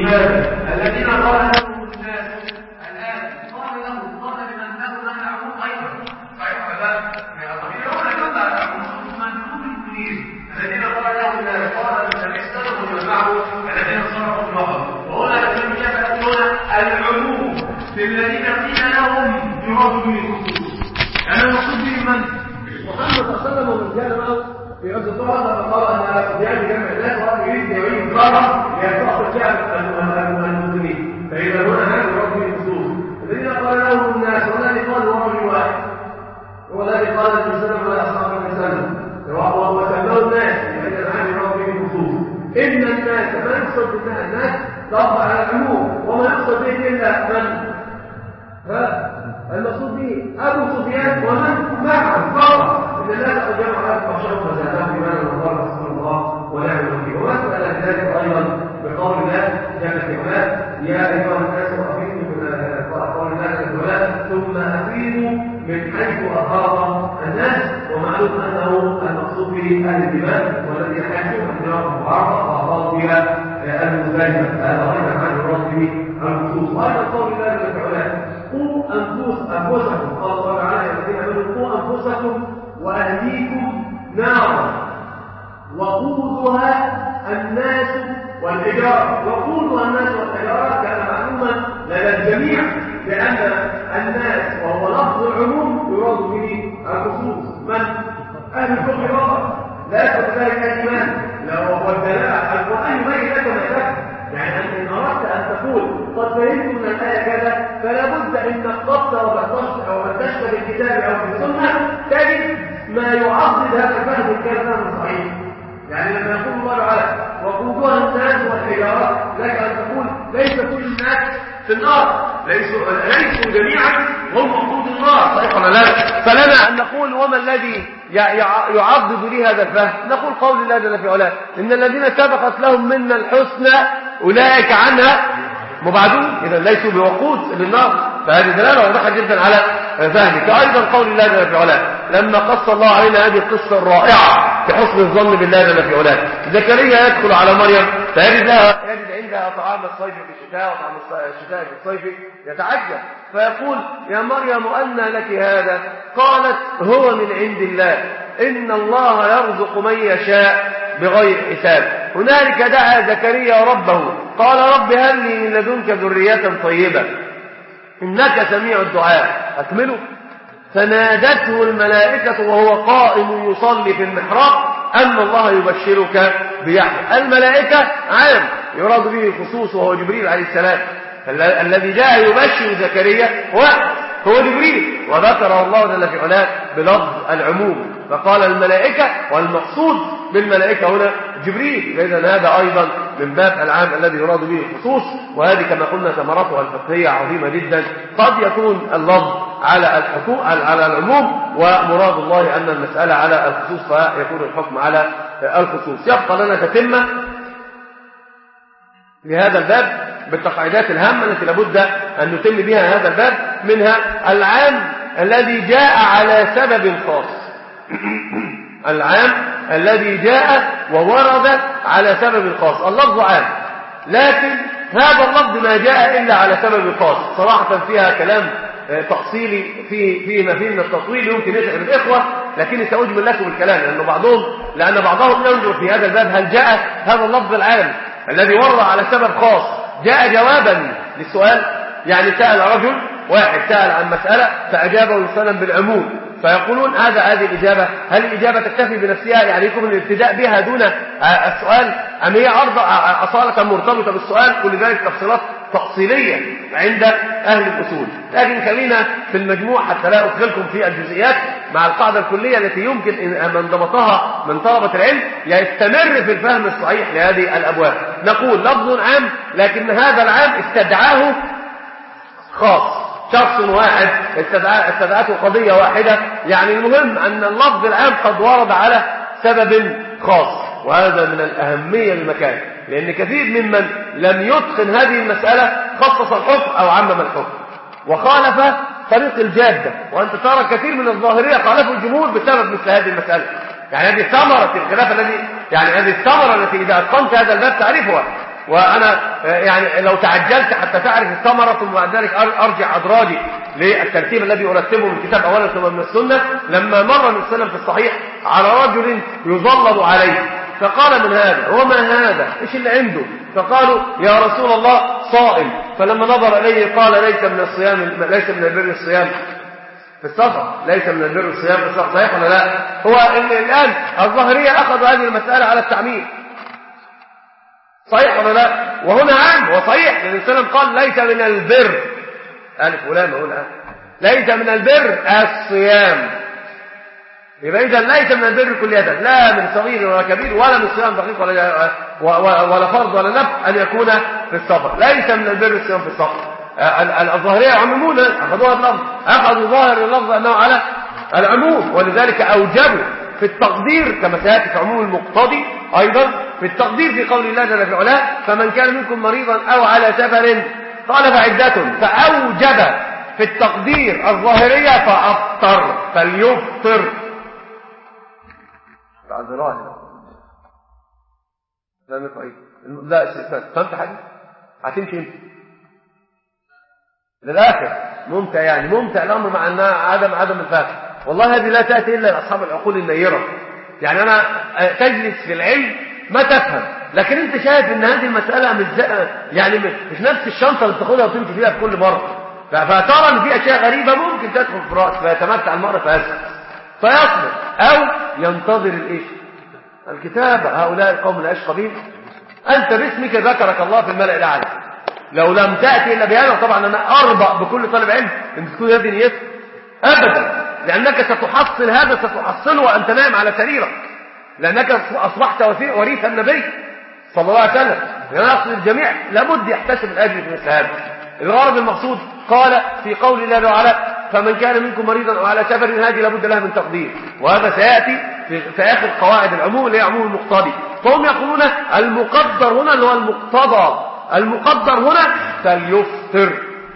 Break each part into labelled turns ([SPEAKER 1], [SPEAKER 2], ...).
[SPEAKER 1] لماذا؟ الذين قال لهم الناس الآن قال لمن له نحن عموم أيضا صحيح ولا الذين قال لهم الناس قال الذين استلموا معه الذين صرفوا النظر وهنا يتكلمون العموم في الذين قيل لهم يراد به الخصوص يعني المقصود به من؟ محمد صلى الله عليه وسلم ومن كان معه في غزوة أحد فقال أن يعني جمع الناس وأن يريد يعين كرم ليتوقف الشعب المسلمين فإذا هنا هذا يراد به الخصوص الذين قال لهم الناس والذي قال هو رجل واحد والذي قال الإنسان ولا أصحاب الإنسان وسماه الناس لأن العام يراد به الخصوص إن الناس ما يقصد بها الناس تطبع على العموم وما يقصد به إلا من المقصود به أبو سفيان ومن معه فقط إن الناس أجمعوا على الفحشاء وزادهم بمعنى الله رسول الله ونعم الوكيل ومثل ذلك أيضا بقول الله جل في علاه يا أيها الناس أفيدوا من قول الله جل وعلا ثم أفيدوا من حيث أفاض الناس ومعلوم أنه المقصود به أهل الدماء والذي حاجوا أحجارهم وعرض وأفاض بها المزاجمة هذا أيضا عن الرد به الخصوص وأيضا قول الله جل وعلا قوا أنفسكم قال الله تعالى الذين آمنوا قوا أنفسكم وأهليكم نارا وقودها الناس والحجارة وقودها الناس والحجارة كان معلوما لدى الجميع لأن الناس وهو لفظ العموم يراد به الخصوص من أهل الكفر فقط لا تختلف الإيمان لو والدلاء القرآن يبين لك ما ذاك يعني إن أردت أن تقول قد فهمت من الآية كذا فلا بد أن تقصد أو فتشت بالكتاب أو بالسنة تجد ما يعضد هذا الفهم الكلام صحيح يعني لما يقول الله تعالى وقودها الناس والحجارات لك أن تقول ليس كل الناس في النار ليسوا جميعا هم وقود النار صحيح ولا لا فلنا أن نقول وما الذي يعضد لي هذا الفهم نقول قول الله جل في علاه إن الذين سبقت لهم منا الحسنى أولئك عنها مبعدون إذا ليسوا بوقود للنار فهذه دلالة واضحة جدا على فهمك أيضا قول الله جل في علاه لما قص الله علينا هذه القصة الرائعة في حسن الظن بالله جل في علاه زكريا يدخل على مريم فيجد عندها طعام الصيف في الشتاء وطعام الشتاء في الصيف يتعجب فيقول يا مريم أنى لك هذا قالت هو من عند الله إن الله يرزق من يشاء بغير حساب هنالك دعا زكريا ربه قال رب هب لي من لدنك ذرية طيبة إنك سميع الدعاء أكمله فنادته الملائكة وهو قائم يصلي في المحراب أن الله يبشرك بيحيى الملائكة عام يراد به الخصوص وهو جبريل عليه السلام الذي جاء يبشر زكريا هو جبريل وذكره الله جل في علاه بلفظ العموم فقال الملائكة والمقصود بالملائكة هنا جبريل إذن هذا أيضا من باب العام الذي يراد به الخصوص وهذه كما قلنا ثمرتها الفقهية عظيمة جدا قد يكون اللفظ على العموم ومراد الله أن المسألة على الخصوص فيكون الحكم على الخصوص يبقى لنا تتمة لهذا الباب بالتقاعدات الهامة التي لابد أن نتم بها هذا الباب منها العام الذي جاء على سبب خاص العام الذي جاء وورد على سبب خاص اللفظ عام لكن هذا اللفظ ما جاء إلا على سبب خاص صراحة فيها كلام تأصيلي فيه ما فيه من التطويل يمكن يتعب الإخوة لكن سأجمل لكم الكلام لأن بعضهم ينظر في هذا الباب هل جاء هذا اللفظ العام الذي ورد على سبب خاص جاء جوابا للسؤال يعني سأل رجل واحد سأل عن مسألة فأجابه الإنسان بالعموم فيقولون هذه الإجابة هل الإجابة تكتفي بنفسها يعني يكون الابتداء بها دون السؤال أم هي أصالة مرتبطة بالسؤال كل ذلك تفصيلات تفصيلية عند أهل الأصول لكن خلينا في المجموع حتى لا أدخلكم في الجزئيات مع القاعدة الكلية التي يمكن من ضبطها من طلبة العلم يستمر في الفهم الصحيح لهذه الأبواب نقول لفظ عام لكن هذا العام استدعاه خاص شخص واحد استدعته قضية واحدة يعني المهم أن اللفظ العام قد ورد على سبب خاص وهذا من الأهمية للمكان لأن كثير ممن لم يتقن هذه المسألة خصص الحكم أو عمم الحكم وخالف طريق الجادة وأنت ترى كثير من الظاهرية خالفوا الجمهور بسبب مثل هذه المسألة يعني هذه ثمرة الخلاف الذي يعني هذه الثمرة التي إذا أتقنت هذا الباب تعرفها وأنا يعني لو تعجلت حتى تعرف الثمرة ثم بعد ذلك أرجع أدراجي للترتيب الذي أرتبه من الكتاب أولا ثم من السنة. لما مر النبي صلى الله عليه وسلم في الصحيح على رجل يظلل عليه فقال من هذا وما هذا إيش اللي عنده؟ فقالوا يا رسول الله صائم. فلما نظر إليه قال ليس من الصيام، ليس من البر الصيام في السفر، ليس من البر الصيام في السفر. صحيح ولا لا؟ هو الآن الظاهرية أخذوا هذه المسألة على التعميم، صحيح ولا لا؟ وهنا عام وصحيح، لأن السلام قال ليس من البر ألف ولام أقول ليس من البر الصيام. يبقى إذا ليس من البر كلية، لا من صغير ولا كبير ولا من صيام دقيق ولا فرض ولا نفل أن يكون في السفر. ليس من البر الصيام في السفر. الظاهرية عمومون أخذوها اللفظ، أخذوا ظاهر اللفظ أنه على العموم، ولذلك أوجبوا في التقدير كما سيأتي في عموم المقتضي أيضا في التقدير في قول الله جل في علاه فمن كان منكم مريضا أو على سفر قال فعدة، فأوجب في التقدير الظاهرية فأفطر فليفطر. لا فهمت حاجة؟ هتمشي انت للآخر. ممتع يعني ممتع الأمر مع أنها عدم الفهم. والله هذه لا تأتي إلا لأصحاب العقول النيرة. يعني أنا تجلس في العلم ما تفهم، لكن أنت شايف أن هذه المسألة يعني مش نفس الشنطة اللي بتاخدها وتمشي فيها في كل مرة، فترى أن في أشياء غريبة ممكن تدخل في الرأس فيتمتع المرء فيصبر أو ينتظر الكتاب. هؤلاء القوم لا يشقى بهم. أنت باسمك ذكرك الله في الملأ الأعلى، لو لم تأتي إلا بهذا. طبعا أنا أربأ بكل طالب علم أن تكون هذه نيته أبدا، لأنك ستحصل هذا ستحصله وأنت نائم على سريرك، لأنك أصبحت وريث النبي صلى الله عليه وسلم. لأن أصل الجميع لابد يحتسب الأجر في مثل هذا. الغرض المقصود قال في قول الله تعالى فمن كان منكم مريضا أو على سفر هذه لابد لها من تقدير، وهذا سيأتي في آخر قواعد العموم اللي هي عموم المقتضي. فهم يقولون المقدر هنا اللي هو المقتضى، المقدر هنا فليفطر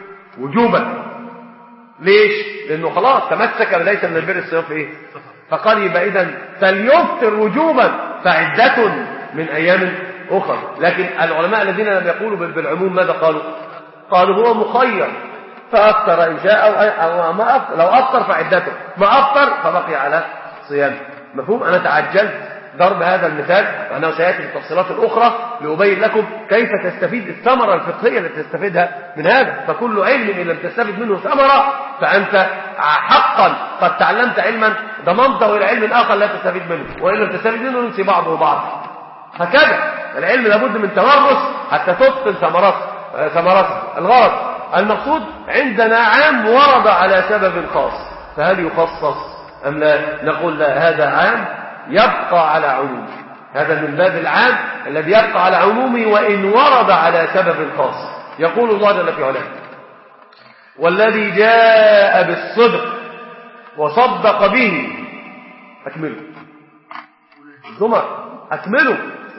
[SPEAKER 1] وجوبا. ليش؟ لأنه خلاص تمسك ليس من البر الصيام في فقال يبقى إذن فليفطر وجوبا فعدة من أيام أخرى. لكن العلماء الذين لم يقولوا بالعموم ماذا قالوا؟ قالوا هو مخير، فأفطر إن شاء أو ما أفطر، لو أفطر فعدته، ما أفطر فبقي على صيام. مفهوم؟ أنا تعجلت ضرب هذا المثال وأنه سيأتي في التفصيلات الأخرى لأبين لكم كيف تستفيد الثمرة الفقهية التي تستفيدها من هذا. فكل علم إن لم تستفيد منه ثمرة فأنت حقا قد تعلمت علما ضمنته إلى علم آخر لا تستفيد منه، وإن لم تستفيد منه ينسي بعضه بعض. هكذا العلم لابد من تورث حتى تبطل ثمرته. الغرض المقصود عندنا عام ورد على سبب خاص، فهل يخصص أم لا؟ نقول لا، هذا عام يبقى على عمومه، هذا من باب العام الذي يبقى على عمومه وإن ورد على سبب خاص. يقول الله جل في علاه والذي جاء بالصدق وصدق به أكملوا زمر أكملوا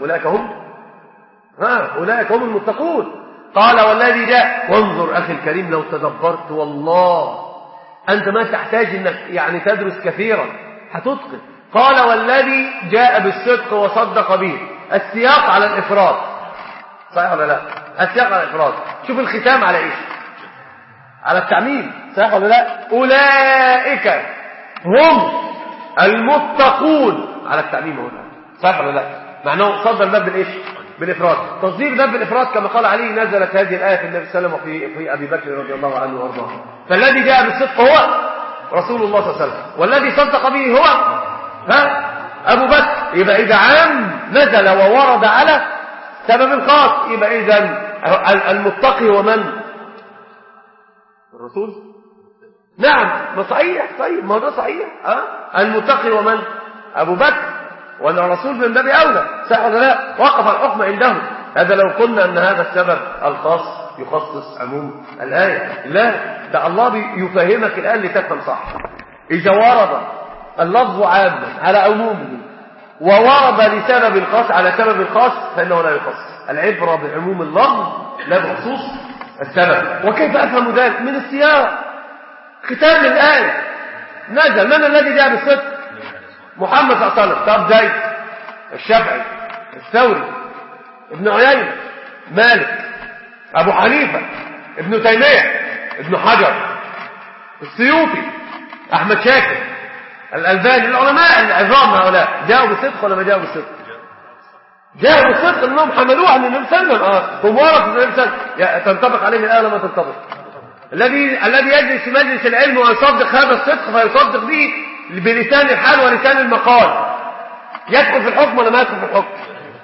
[SPEAKER 1] أولئك هم المتقون. قال والذي جاء، وانظر أخي الكريم لو تدبرت والله أنت ما تحتاج أنك يعني تدرس كثيرا هتتقن. قال والذي جاء بالصدق وصدق به، السياق على الإفراد، صحيح ولا لا؟ السياق على الإفراد. شوف الختام على إيش؟ على التعميم، صحيح ولا لا؟ أولئك هم المتقون على التعميم هنا، صحيح ولا لا؟ معناه صدر الباب بالإيش؟ بالإفراد. تصدير باب بالإفراد كما قال علي نزلت هذه الآية في النبي صلى الله عليه وسلم وفي أبي بكر رضي الله عنه وارضاه. فالذي جاء بالصدق هو رسول الله صلى الله عليه وسلم، والذي صدق به هو أبو بكر. يبقى إذا عام نزل وورد على سبب خاص، يبقى إذا المتقي هو من؟ الرسول. نعم، ما صحيح ما ده صحيح. المتقي هو من؟ أبو بكر، وأن الرسول من باب أولى، صح ولا لا؟ وقف الحكم عنده. هذا لو قلنا أن هذا السبب الخاص يخصص عموم الآية، لا، ده الله يفهمك الآن لتفهم صح. إذا ورد اللفظ عاما على عمومه وورد لسبب الخاص على سبب الخاص فإنه لا يخصص. العبرة بعموم اللفظ لا بخصوص السبب. وكيف أفهم ذلك؟ من السياق. ختام الآية نزل من الذي جاء بالصدق؟ محمد صلى الله عليه وسلم. طب زيد، الشافعي، الثوري، ابن عيينة،
[SPEAKER 2] مالك، أبو حنيفة، ابن تيمية، ابن حجر، السيوطي، أحمد شاكر، الألباني، العلماء العظام هؤلاء جاءوا بالصدق ولا ما جاءوا بالصدق؟ جاءوا بالصدق انهم حملوه عن النبي صلى الله عليه وسلم. هم ورثوا النبي صلى الله عليه وسلم. تنطبق عليه الآية لما تنطبق. الذي يجلس في مجلس العلم ويصدق هذا الصدق فيصدق به بلسان الحال ولسان المقال، يدخل في الحكم ولا ما يدخل في الحكم؟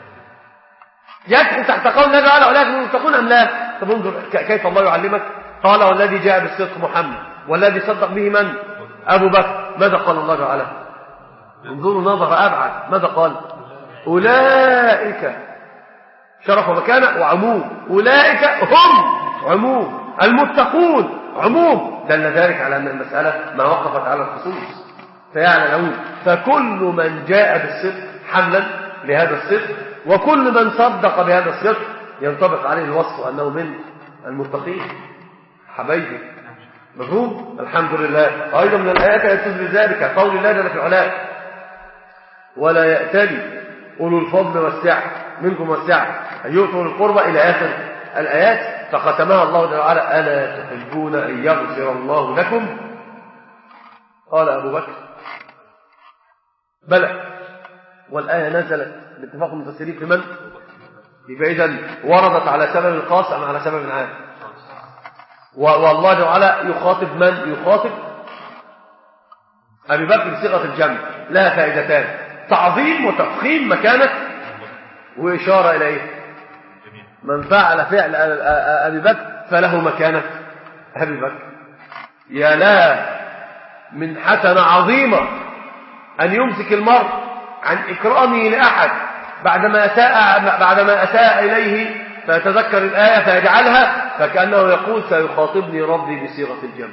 [SPEAKER 2] يدخل تحت قول النبي عليه ولكن المتقون ام لا؟ طب انظر كيف الله يعلمك. قال والذي جاء بالصدق محمد والذي صدق به من؟ ابو بكر. ماذا قال الله تعالى؟ انظروا نظر ابعد. ماذا قال؟ اولئك شرف ومكانه وعموم. اولئك هم عموم، المتقون عموم. دل ذلك على ان المساله ما وقفت على الخصوص فيعني العموم. فكل من جاء بالصدق حملا لهذا الصدق وكل من صدق بهذا الصدق ينطبق عليه الوصف انه من المتقين. حبايبي مفهوم؟ الحمد لله. ايضا من الايات التي تدل ذلك قول الله جل في علاه ولا يأتلي اولو الفضل والسعه منكم والسعه ان يؤتوا القربى الى اخر الايات. فختمها الله جل وعلا الا تحبون ان يغفر الله لكم؟ قال ابو بكر بلى. والايه نزلت باتفاق المفسرين في من؟ يبقى اذا وردت على سبب الخاص ام على سبب عام؟ والله جل وعلا يخاطب من؟ يخاطب ابي بكر بصيغه الجمع. لها فائدتان: تعظيم وتفخيم مكانه، واشاره الى ايه؟ من فعل فعل ابي بكر فله مكانه ابي بكر. يا لا من حسنه عظيمه ان يمسك المرء عن اكرامه لاحد بعدما اساء اليه فيتذكر الايه فيجعلها فكانه يقول سيخاطبني ربي بصيغه الجمع.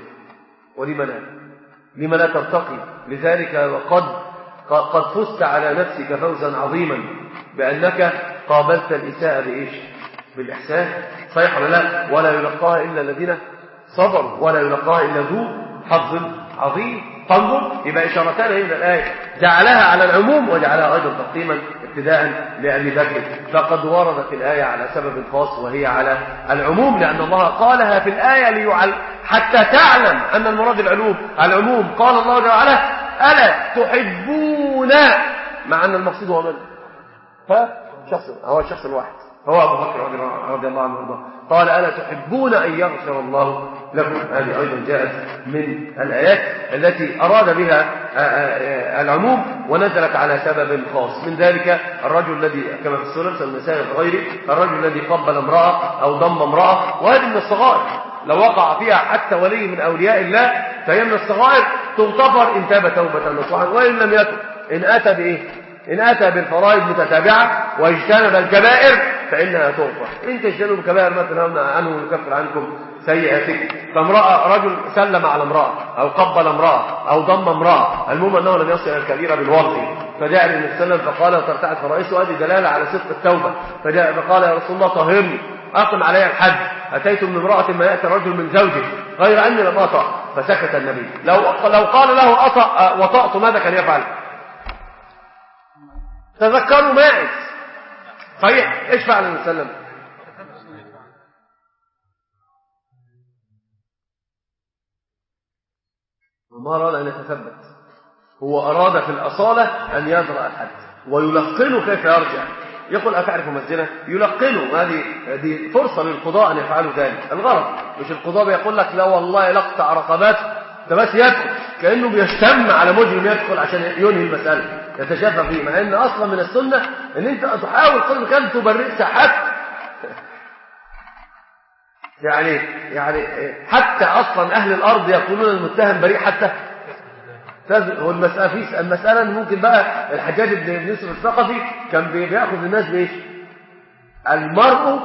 [SPEAKER 2] لما لا ترتقي؟ لذلك قد فزت على نفسك فوزا عظيما بانك قابلت الاساءه بايش؟ بالاحسان. صحيح ولا لا؟ ولا يلقاها الا الذين صبروا ولا يلقاها الا ذو حظ عظيم. تنظر يبقى اشارتان هنا الايه جعلها على العموم وجعلها ايضا تقديما ابتداء لابي بكر. فقد وردت الايه على سبب خاص وهي على العموم لان الله قالها في الايه حتى تعلم ان المراد العموم. قال الله جل وعلا الا تحبون، مع ان المقصود هو من؟ هو الشخص الواحد، هو ابو بكر رضي الله عنه وارضاه. قال الا تحبون ان يغفر الله لكم. هذه ايضا جاءت من الايات التي اراد بها العموم ونزلت على سبب خاص. من ذلك الرجل الذي كما في السنن النسائي وغيره الرجل الذي قبل امراه او ضم امراه، وهذه من الصغائر لو وقع فيها حتى ولي من اولياء الله فهي من الصغائر تغتفر ان تاب توبه نصوحا وان لم يتب. ان اتى بايه؟ إن أتى بالفرائض متتابعة واجتنب الكبائر فإنها تغفر. إن تجتنبوا الكبائر ما تنهون عنه يكفر عنكم سيئاتكم. فامرأة رجل سلم على امرأة أو قبل امرأة أو ضم امرأة، المهم أنه لم يصل إلى الكبيرة بالوضع، فجاء النبي صلى الله عليه وسلم فقال وترتعد فرائسه. هذه دلالة على صدق التوبة. فجاء فقال يا رسول الله طهرني أقم علي الحد. أتيت من امرأة ما يأتي الرجل من زوجه غير أني لم أطأ. فسكت النبي. لو قال له أطأ وطأت ماذا كان يفعل؟ تذكروا ماعز. صحيح. ايش فعل النبي صلى الله عليه وسلم؟ وما اراد ان يتثبت، هو اراد في الاصاله ان يدرأ الحد ويلقنه كيف يرجع. يقول اتعرف مسجنا؟ يلقنه. هذه فرصه للقضاء ان يفعلوا ذلك. الغرض مش القضاء بيقول لك لا والله لقطع رقبات ده بس يدخل كانه بيشتم على مجرم يدخل عشان ينهي المساله يتشافى فيه، مع ان اصلا من السنه ان انت تحاول قدر الامكان تبرئ ساحات يعني حتى اصلا اهل الارض يقولون المتهم بريء حتى هو المساله ممكن بقى الحجاج بن يوسف الثقفي كان بياخذ الناس بايش؟ المرء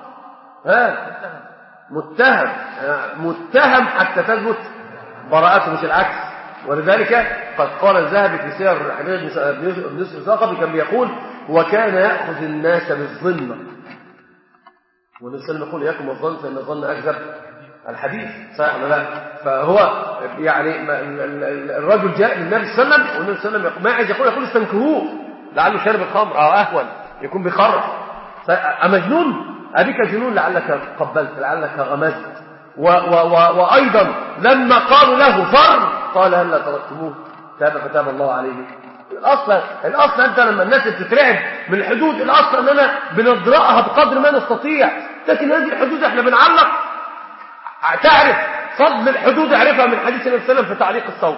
[SPEAKER 2] متهم حتى تثبت براءته مش العكس. ولذلك قد قال الذهبي في سير الحجاج بن يوسف الثقفي كان بيقول وكان ياخذ الناس بالظن، والنبي صلى الله عليه وسلم يقول اياكم والظن فان الظن اكذب الحديث. صحيح ولا لا؟ فهو يعني الرجل جاء للنبي صلى الله عليه وسلم والنبي صلى الله عليه وسلم ما عايز يقول استنكروه لعله شرب الخمر او اهون يكون بيخرف. مجنون أبيك جنون لعلك قبلت لعلك غمزت. وأيضا لما قالوا له فر قال هلا تركتموه تاب فتاب الله عليه. الأصل أنت لما الناس بتترعب من الحدود، الأصل أننا بنضرأها بقدر ما نستطيع، لكن هذه الحدود احنا بنعلق. تعرف فضل الحدود اعرفها من حديث النبي صلى الله عليه وسلم في تعليق الصوت.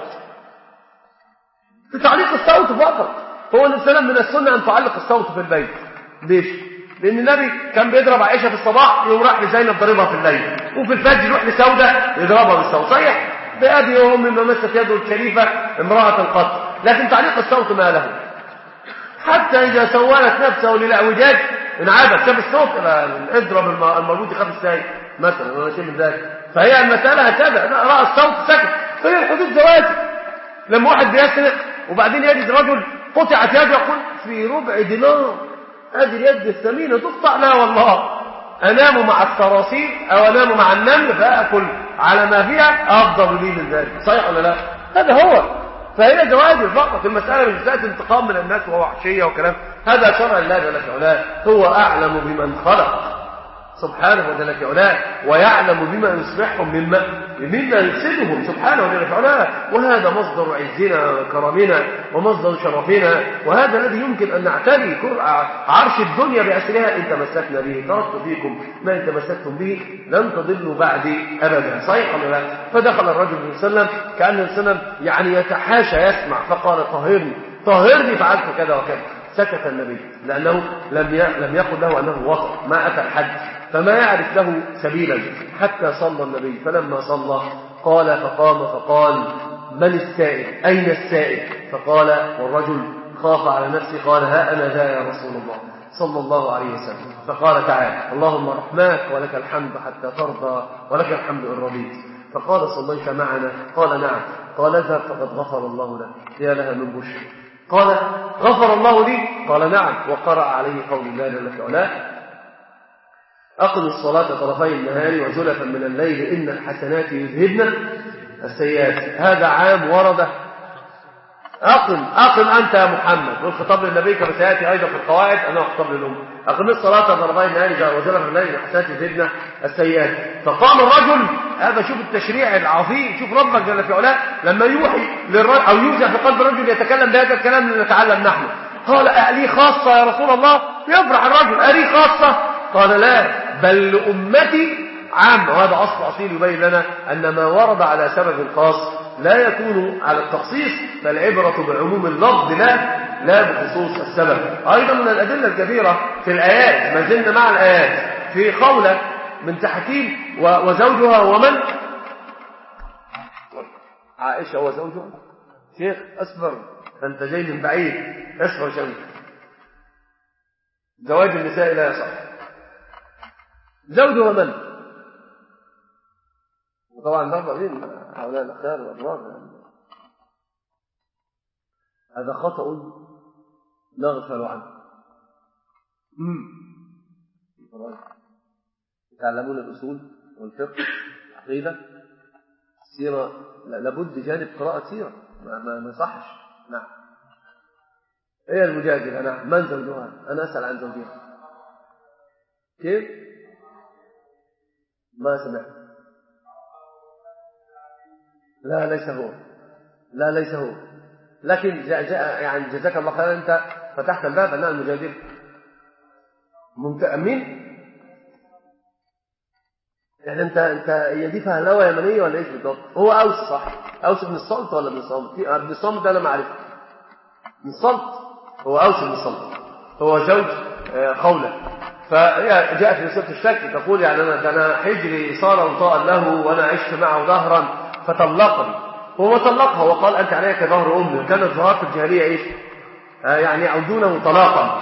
[SPEAKER 2] في تعليق الصوت فقط. هو النبي صلى الله عليه وسلم من السنة أن تعلق الصوت في البيت. ليش؟ لأن النبي كان بيضرب عائشة في الصباح يوم راح لزينب ضربها في الليل، وفي الفجر يروح لسودة يضربها بالصوت. صحيح؟ بأبي وأمي ما مست يده الشريفة امرأة قط. لكن تعليق الصوت ما له. حتى إذا سولت نفسه للأعوجاج انعادت شاف الصوت اضرب المربوط يخاف السايق مثلا ولا شيء من ذلك. فهي المسألة هكذا، رأى الصوت سكت. فهي الحدود زواجه. لما واحد بيسرق وبعدين يجد رجل قطعت يده يقول في ربع دينار هذه اليد الثمينة تقطع؟ لا والله، أنام مع الصراصير أو أنام مع النمل فأكل على ما فيها أفضل لي من ذلك. صحيح ولا لا؟ هذا هو. فهي زواجه فقط. المسألة مش مسألة انتقام من الناس ووحشية وكلام. هذا شرع الله جل في علاه. هو أعلم بمن خلق سبحانه وجل في علاه، ويعلم بما يصلحهم مما يفسدهم سبحانه وجل في علاه. وهذا مصدر عزنا وكرمنا ومصدر شرفنا، وهذا الذي يمكن أن نعتلي عرش الدنيا بأسرها إن تمسكنا به. تركت فيكم ما إن تمسكتم به لن تضلوا بعدي أبدا. صحيح ولا لا؟ فدخل الرجل صلى الله عليه وسلم كأن النبي صلى الله عليه وسلم يعني يتحاشى يسمع، فقال طهرني فعلت كذا وكذا. سكت النبي لأنه لم يقل له أنه وطن، ما أتى الحد، فما يعرف له سبيلا حتى صلى النبي. فلما صلى فقال من السائل؟ أين السائل؟ فقال والرجل خاف على نفسه قال ها أنا ذا يا رسول الله صلى الله عليه وسلم. فقال تعالى اللهم رحماك ولك الحمد حتى ترضى ولك الحمد إن رضيت. فقال صليت معنا؟ قال نعم. قال اذهب فقد غفر الله لك. يا لها من بشر. قال غفر الله لي؟ قال نعم. وقرأ عليه قول الله جل وعلا أقم الصلاة طرفي النهار وزلفا من الليل إن الحسنات يذهبن السيئات. هذا عام ورد أقم أنت يا محمد، والخطاب للنبي كما سيأتي أيضا في القواعد أنه خطاب للأمة. أقم الصلاة طرفي النهار وزلفا من الليل إن الحسنات يذهبن السيئات. فقام الرجل، هذا شوف التشريع العظيم، شوف ربك جل في علاه لما يوحي للرجل أو يوزع في قلب الرجل يتكلم بهذا الكلام لنتعلم نحن. قال ألي خاصة يا رسول الله؟ يفرح الرجل ألي خاصة؟ قال لا بل لأمتي عام. وهذا أصل أصيل يبين لنا أن ما ورد على سبب خاص لا يكون على التخصيص، فالعبرة بعموم اللفظ لا بخصوص السبب. أيضا من الأدلة الكبيرة في الآيات، ما زلنا مع الآيات، في قولة من تحكيم وزوجها ومن عائشة وزوجها. شيخ أصبر أنت جاي من بعيد، أصبر شوي. زواج النساء لا يصح. زوجها من؟ وطبعا نظرين هؤلاء الأخيار والأبرار هذا خطأ نغفل عنه. يتعلمون الأصول والفقه العقيدة السيرة، لابد جانب قراءة سيرة، ما صحش. نعم. هي المجادلة. نعم. من زوجها؟ أنا أسأل عن زوجها. كيف؟ ما سمعت. لا ليس هو. لكن جاء يعني جزاك الله خيرا أنت فتحت الباب أنها المجادلة. مين؟ يعني أنت هي دي فهلوة يمنية ولا إيش بالضبط؟ هو أوس صح؟ أوس بن الصلت ولا بن الصامت؟ ابن الصامت ده أنا ما أعرفه. بن الصلت هو أوس بن الصلت، هو زوج خولة. فهي جاءت في سورة الشك تقول يعني أنا حجري صار وطاء له وأنا عشت معه ظهرا فطلقني. هو طلقها وقال أنت عليك ظهر أمي. وكانت ظهار في الجاهلية إيش؟ يعني يعودونه طلاقا.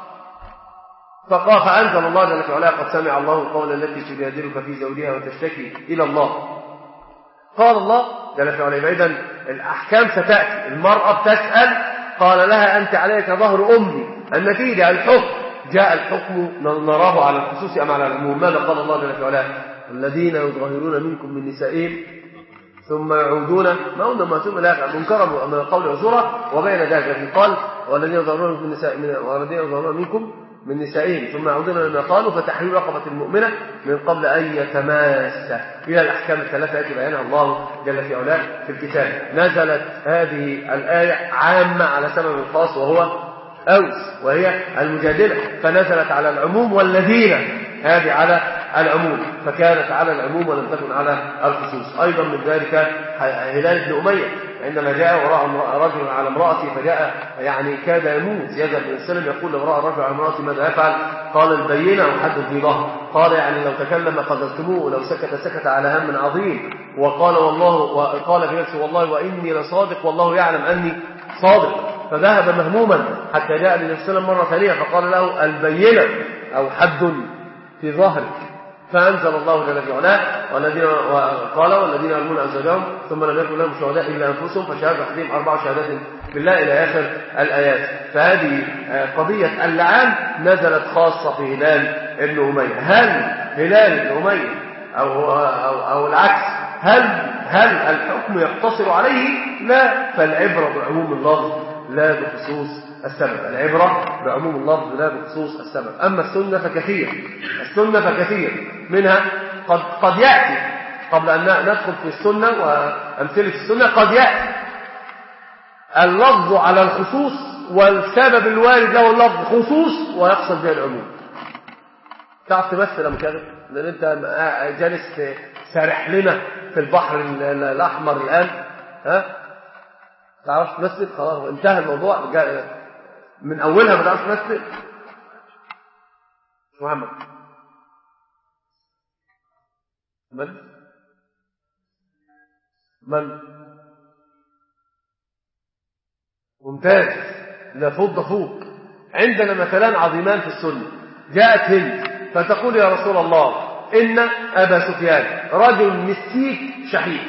[SPEAKER 2] فقال فأنزل الله جل وعلا قد سمع الله قول التي تجادلك في زوجها وتشتكي إلى الله. قال الله جل وعلا إذن الأحكام ستأتي. المرأة بتسأل قال لها أنت عليك ظهر أمي. النتيجة الحكم جاء الحكم نراه على الخصوص أم على العموم. ماذا قال الله جل وعلا؟ الذين يظاهرون منكم من نسائهم ثم يعودون ما قلنا ما ثم لا منكرا من قول عزورة وبين ذلك قال والذين يظاهرون من نسائهم والذين يظاهرون منكم من نسائهم ثم يعودون لما قالوا فتحرير رقبة مؤمنة من قبل أن يتماس إلى الأحكام الثلاثة التي بيانها الله جل في علاه في الكتاب. نزلت هذه الآية عامة على سبب خاص وهو أوس وهي المجادلة، فنزلت على العموم والذين، هذه على العموم، فكانت على العموم ولم تكن على الخصوص. أيضا من ذلك هلال بن أمية عندما جاء وراء رجل على امرأته فجاء يعني كاد يموت، يذهب النبي صلى الله عليه وسلم يقول لامرأة الرجل على امرأته ماذا يفعل؟ قال البينة وحد في ظهر. قال يعني لو تكلم قذفتموه ولو سكت على هم عظيم. وقال وقال في نفسه والله وإني لصادق والله يعلم أني صادق. فذهب مهموما حتى جاء للنبي صلى الله عليه وسلم مرة ثانية فقال له البينة أو حد في ظهرك. فأنزل الله جل في علاه والذين يرمون أزواجهم ثم لم يكن لهم شهداء إلا أنفسهم فشهادة أحدهم 4 شهادات بالله إلى آخر الآيات. فهذه قضية اللعان نزلت خاصة في هلال ابن أمية. هل هلال ابن أمية أو العكس هل الحكم يقتصر عليه؟ لا، فالعبرة بعموم اللفظ لا بخصوص السبب. العبرة بعموم اللفظ لا بخصوص السبب. أما السنة فكثير منها قد يأتي قبل أن ندخل في السنة وأمثلة السنة قد يأتي اللفظ على الخصوص والسبب الوارد له اللفظ خصوص ويقصد به العموم. تعرف تمثل أم كذا؟ لأن أنت جالس سارح لنا في البحر الأحمر الآن، ها؟ تعرف تمثل؟ خلاص انتهى الموضوع من أولها. ما تعرفش تمثل محمد من ممتاز. لا فوق. عندنا مثلان عظيمان في السنة. جاءت هند فتقول يا رسول الله إن أبا سفيان رجل مسكيك شحيح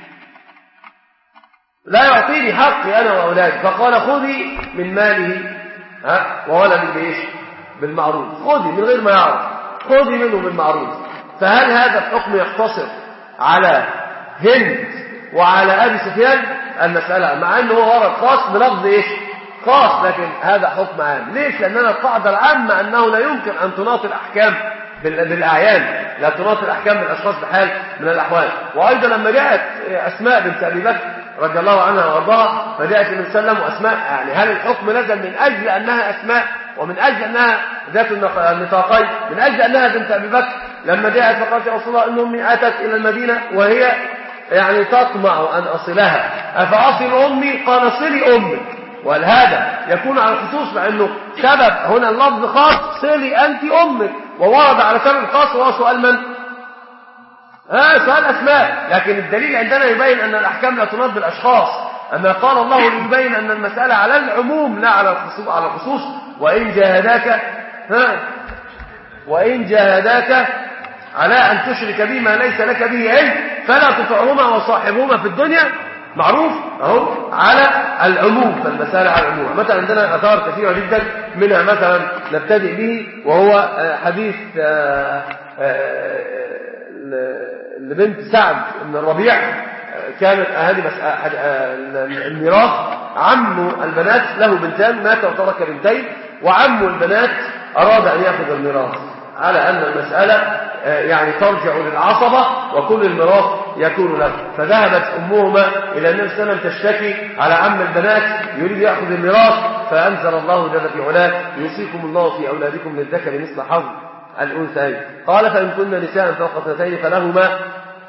[SPEAKER 2] لا يعطيني حقي أنا وأولادي، فقال خذي من ماله وولدي بإيش؟ بالمعروف. خذي من غير ما يعرف، خذي منه بالمعروف. فهل هذا الحكم يقتصر على هند وعلى أبي سفيان؟ المسألة مع أنه ورد خاص بلفظ إيش؟ خاص، لكن هذا حكم عام. ليش؟ لأننا القاعدة العامة أنه لا يمكن أن تناطي الأحكام بالأعيان، لا تناطي الأحكام بالأشخاص بحال من الأحوال. وأيضا لما جاءت أسماء بنت أبي بكر رضي الله عنها وارضاها فجاءت النبي صلى الله عليه وسلم وأسماء، يعني هل الحكم نزل من أجل أنها أسماء ومن أجل أنها ذات النطاقين، من أجل أنها بنت أبي بكر؟ لما جاءت فقالت يا رسول الله إن أمي أتت إلى المدينة وهي يعني تطمع أن أصلها أفأصل أمي؟ قال صلي أمي. وهذا يكون على الخصوص مع أنه سبب هنا اللفظ خاص صلي أنت أمك، وورد على سبب خاص وهو سؤال من؟ سؤال أسماء. لكن الدليل عندنا يبين أن الأحكام لا تناط بالأشخاص. أما قال الله يبين أن المسألة على العموم لا على الخصوص. وإن جاهداك على أن تشرك بما ليس لك به علم فلا تطعهما وصاحبهما في الدنيا معروف أهو على العموم. فالمسألة على العموم. مثلا عندنا أثار كثيرة جدا، منها مثلا نبتدئ به وهو حديث لبنت سعد بن الربيع. كانت هذه الميراث، عم البنات له بنتان مات وترك بنتين، وعم البنات أراد أن يأخذ الميراث على أن المسألة يعني ترجع للعصبة وكل الميراث يكون له. فذهبت أمهما إلى النبي صلى الله عليه وسلم تشتكي على عم البنات يريد يأخذ الميراث، فأنزل الله جل في علاه يوصيكم الله في أولادكم للذكر مثل حظ الأنثيين. قال فإن كن نساء فوق 2 فلهن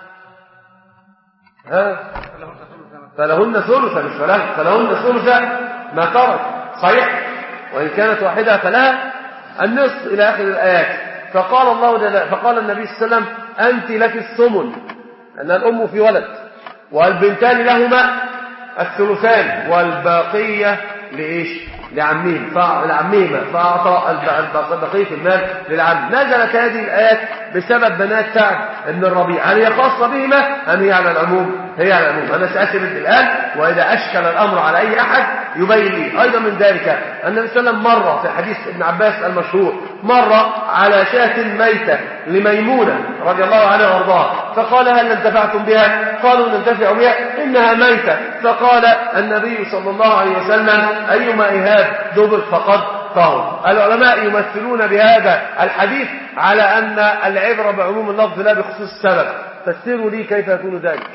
[SPEAKER 2] ثلث مش فلهن ثلث ما ترك، صحيح، وإن كانت واحدة فلها النصف إلى آخر الآيات. فقال النبي صلى الله عليه وسلم أنت لك الثمن، أن الأم في ولد، والبنتان لهما الثلثان والباقية لإيش؟ لعمهما، فأعطى بقية المال للعم. نزلت هذه الآيات بسبب بنات سعد بن الربيع. هل هي خاصة بهما أم هي على العموم؟ هي على العموم. أنا سأسرد الآن، وإذا أشكل الأمر على أي أحد يبين لي. أيضا من ذلك النبي صلى الله عليه وسلم مر في حديث ابن عباس المشهور، مر على شاة ميتة لميمونة رضي الله عنها وارضاها، فقال هل انتفعتم بها؟ قالوا ننتفع بها إنها ميتة. فقال النبي صلى الله عليه وسلم أيما إهاب دبر فقد الطهر. العلماء يمثلون بهذا الحديث على أن العبرة بعموم اللفظ لا بخصوص السبب. فسروا لي كيف يكون ذلك.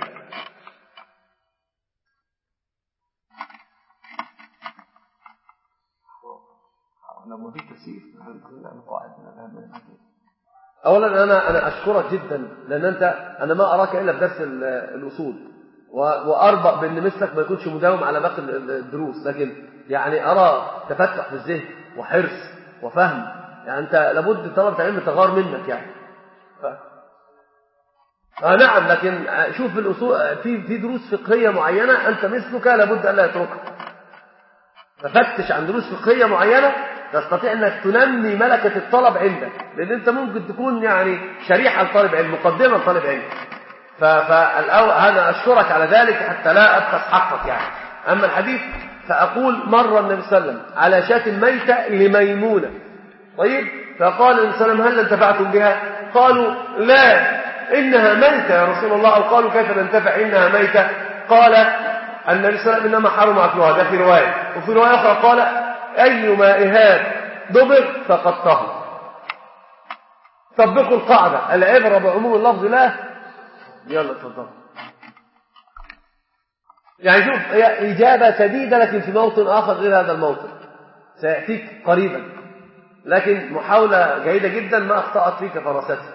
[SPEAKER 2] أولا أنا أشكرك جدا، لأن أنا ما أراك إلا في درس الأصول، وأربأ بأن مثلك ما يكونش مداوم على باقي الدروس، لكن يعني أرى تفتح في الذهن وحرص وفهم. يعني أنت لابد طلبة علم تغار منك يعني. نعم، لكن شوف الأصول في دروس فقهية معينة أنت مثلك لابد أن لا يتركها. ففتش عن دروس فقهية معينة تستطيع أنك تنمي ملكة الطلب عندك، لأن أنت ممكن تكون يعني شريحة لطالب علم، مقدمة لطالب علم. أنا أشكرك على ذلك حتى لا أبخس حقك يعني. أما الحديث فأقول مر النبي صلى الله عليه وسلم على شاة ميتة لميمونة، طيب، فقال النبي صلى الله عليه وسلم هل انتفعتم بها؟ قالوا لا إنها ميتة يا رسول الله. أو قالوا كيف ننتفع إنها ميتة؟ قال النبي صلى الله عليه وسلم إنما حرم أكلها، ده في رواية. وفي رواية أخرى قال أيما إهاب دبر فقد طهر. طبقوا القاعدة، العبرة بعموم اللفظ لا. يلا تفضل. يعني شوف، هي إجابة شديدة لكن في موطن آخر غير هذا الموطن سيأتيك قريبا، لكن محاولة جيدة جدا ما أخطأت فيك فراستها.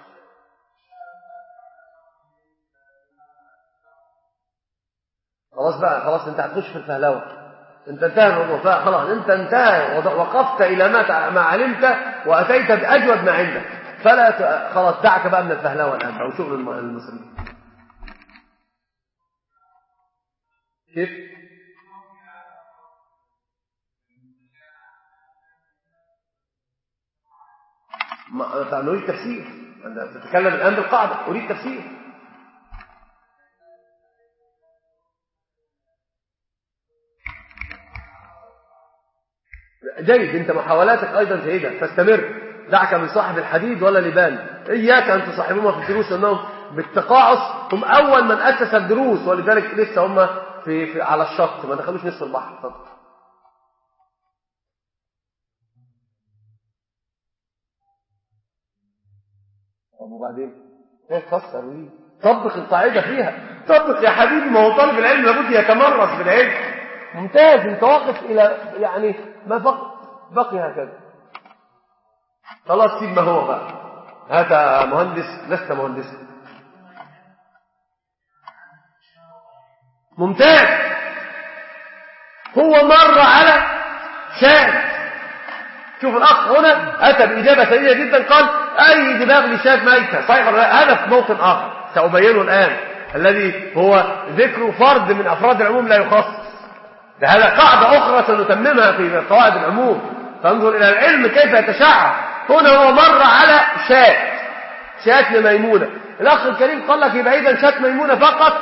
[SPEAKER 2] خلاص بقى، خلاص انت هتخش في الفهلوة، انت انتهى الموضوع، خلاص انت انتهى وقفت الى ما علمت واتيت باجود ما عندك، فلا خلاص دعك بقى من الفهلوة الان او شغل المسلمين. كيف نريد تفسير، انت تتكلم الان بالقاعدة، اريد تفسير. جيد، انت محاولاتك ايضا جيدة، فاستمر. دعك من صاحب الحديد ولا لبان، اياك ان تصاحبهم في الدروس، انهم بالتقاعس هم اول من اسس الدروس، ولذلك لسه هم في على الشط ما دخلوش نصف البحر. طب وبعدين ايه تفسر ويه؟ طبق القاعدة فيها، طبق يا حبيبي. ما هو طالب العلم لابد يتمرس بالعلم. ممتاز، انت واقف الى يعني ما بقي هكذا. خلاص سيب ما هو بقى، هذا مهندس لست مهندسا. ممتاز. هو مر على شاة. شوف الأخ هنا أتى بإجابة سريعة جدا، قال أي دماغ لشاة ميتة، صحيح؟ هذا في موطن آخر سأبينه الآن، الذي هو ذكر فرد من أفراد العموم لا يخصص. هذا قاعدة أخرى سنتممها في قواعد العموم. فانظر إلى العلم كيف يتشعب. هنا هو مر على شاة لميمونة. الأخ الكريم قال لك يبقى إذا شاة ميمونة فقط،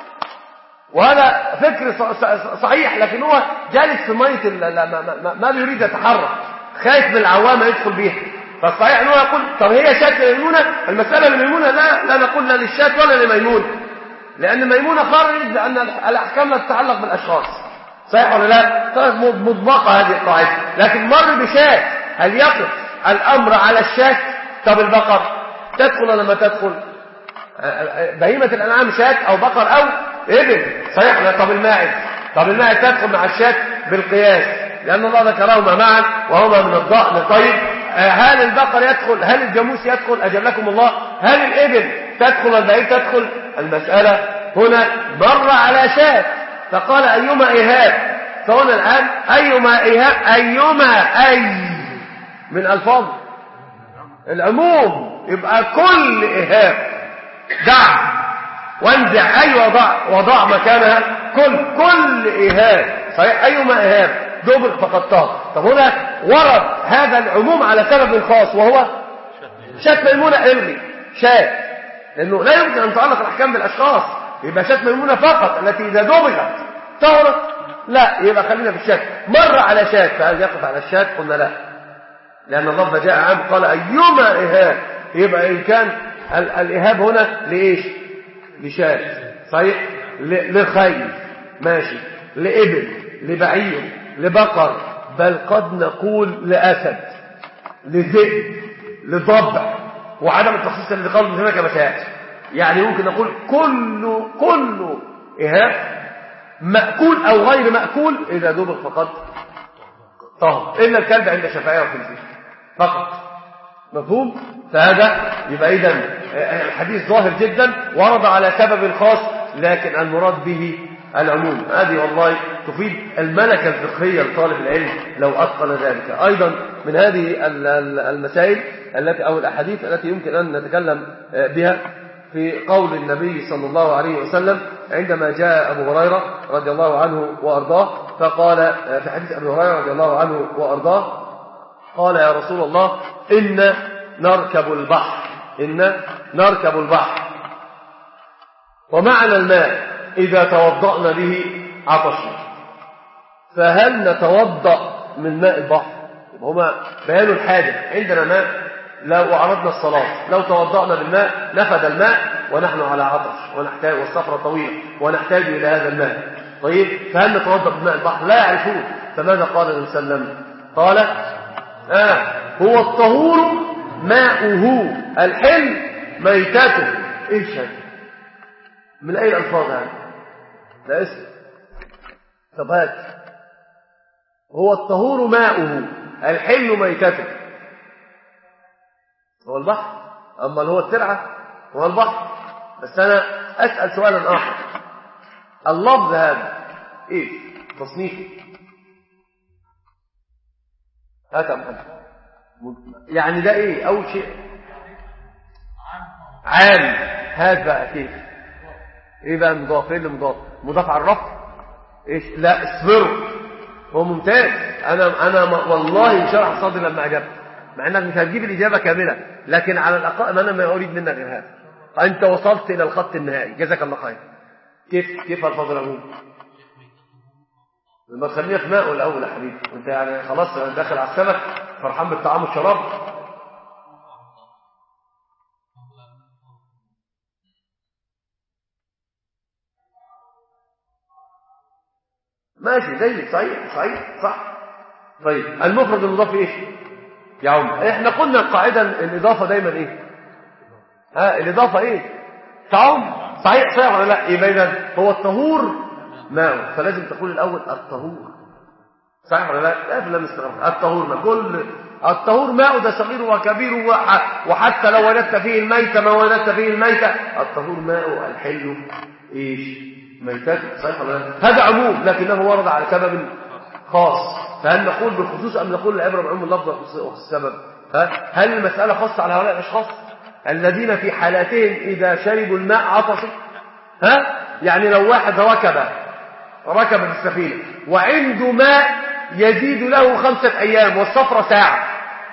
[SPEAKER 2] وهذا فكر صحيح، لكن هو جالس في مية ما يريد يتحرك، خايف من العوامة يدخل بيها. فالصحيح أنه يقول طب هي شاة لميمونة، المسألة لميمونة لا نقول لا للشاة ولا لميمونة، لأن ميمونة خرج لأن الأحكام لا تتعلق بالأشخاص، صحيح ولا لا؟ طيب مطبقة هذه القاعدة. لكن مر بشاة، هل يقف الأمر على الشاة؟ طب البقر تدخل ولا ما تدخل؟ بهيمة الأنعام شاة أو بقر أو إبل، صحيح ولا؟ طب الماعز تدخل مع الشاة بالقياس، لأن الله ذكرهما معا وهما من الضأن. طيب هل البقر يدخل؟ هل الجاموس يدخل؟ أجلكم الله. هل الإبل تدخل والبعير تدخل؟ المسألة هنا مر على شاة فقال أيما إيهاب. فهنا الآن أيما إيهاب، أي من ألفاظ العموم، يبقى كل إيهاب دع وانزع أي وضع مكانها كل إيهاب، صحيح؟ أيما إيهاب دبر فقد طهر. طب هنا ورد هذا العموم على سبب خاص وهو شاة ميمونة. إلغي شاة، لأنه لا يمكن أن تعلق الأحكام بالأشخاص، يبقى شاة ميمونة فقط التي إذا دبرت طهرت. لا، يبقى خلينا في الشاة. مر على شاة، فهل يقف على الشاة؟ قلنا لا، لأن اللفظ جاء عام قال أيما إهاب، يبقى إن كان الإهاب هنا لإيش؟ لشاة، صحيح؟ لخيل ماشي، لإبل، لبعير، لبقر، بل قد نقول لأسد، لذئب، لضبع، وعدم التخصيص الذي قال من هناك مسائل. يعني ممكن نقول كل إهاب مأكول أو غير مأكول إذا دبغ فقط طهر، إلا الكلب عند الشافعية والحنفية فقط. مفهوم؟ فهذا يبقى إذن الحديث ظاهر جدا، ورد على سبب خاص، لكن المراد به العموم. هذه والله تفيد الملكة الفقهية لطالب العلم لو أتقن ذلك. أيضا من هذه المسائل التي أو الأحاديث التي يمكن أن نتكلم بها في قول النبي صلى الله عليه وسلم عندما جاء أبو هريرة رضي الله عنه وأرضاه، فقال في حديث أبو هريرة رضي الله عنه وأرضاه، قال يا رسول الله إن نركب البحر ومعنا الماء إذا توضأنا به عطشنا، فهل نتوضأ من ماء البحر؟ هما بيان الحاجة. عندنا ماء، لو أعرضنا الصلاة لو توضأنا بالماء نفد الماء ونحن على عطش ونحتاج، والسفرة طويلة ونحتاج إلى هذا الماء. طيب فهل نتوضأ بماء البحر؟ لا يعرفون. فماذا قال النبي صلى الله عليه وسلم؟ قال هو الطهور ماؤه الحل ميتته. ايش هذا؟ من اي الفاظ هذا؟ لا اسم. طب هات هو الطهور ماؤه الحل ميتته. هو البحر؟ اما هو الترعه؟ هو البحر. بس انا اسال سؤالا اخر، اللفظ هذا ايه تصنيفه؟ هات يا محمد. يعني ده ايه؟ اول شيء عام. هات بقى كيف؟ ايه بقى المضاف؟ ايه اللي مضاف على الرفع؟ ايش؟ لا اصبروا، هو ممتاز. انا والله انشرح صدري لما اجبت، مع انك مش هتجيب الاجابه كامله، لكن على الاقل انا ما اريد منك غير هذا. انت وصلت الى الخط النهائي، جزاك الله خير. كيف الفاظ العموم؟ لما تخلينا في ماء الاول يا حبيبي، وانت يعني خلاص داخل على السمك فرحان بالطعام والشراب. ماشي جيد، صحيح صح. طيب المفرد المضاف ايش يا عم؟ احنا قلنا القاعده الاضافه دايما ايه؟ الاضافه ايه؟ تعم. صحيح ولا لا؟ يبقى اذا هو الطهور ماء، فلازم تقول الاول الطهور. صحيح ولا لا؟ لا لم نستغرب. الطهور ماء، كل الطهور ماء، ده صغير وكبير، وحتى لو وجدت فيه الميتة ما وجدت فيه الميتة، الطهور ماء الحل ايش؟ ميتته. صحيح ولا لا؟ هذا عموم لكنه ورد على سبب خاص. فهل نقول بالخصوص ام نقول العبره بعموم اللفظ والسبب؟ هل المساله خاصه على هؤلاء الاشخاص الذين في حالاتهم اذا شربوا الماء عطشوا؟ يعني لو واحد ركب في السفينه وعنده ماء يزيد له 5 أيام والسفره ساعه،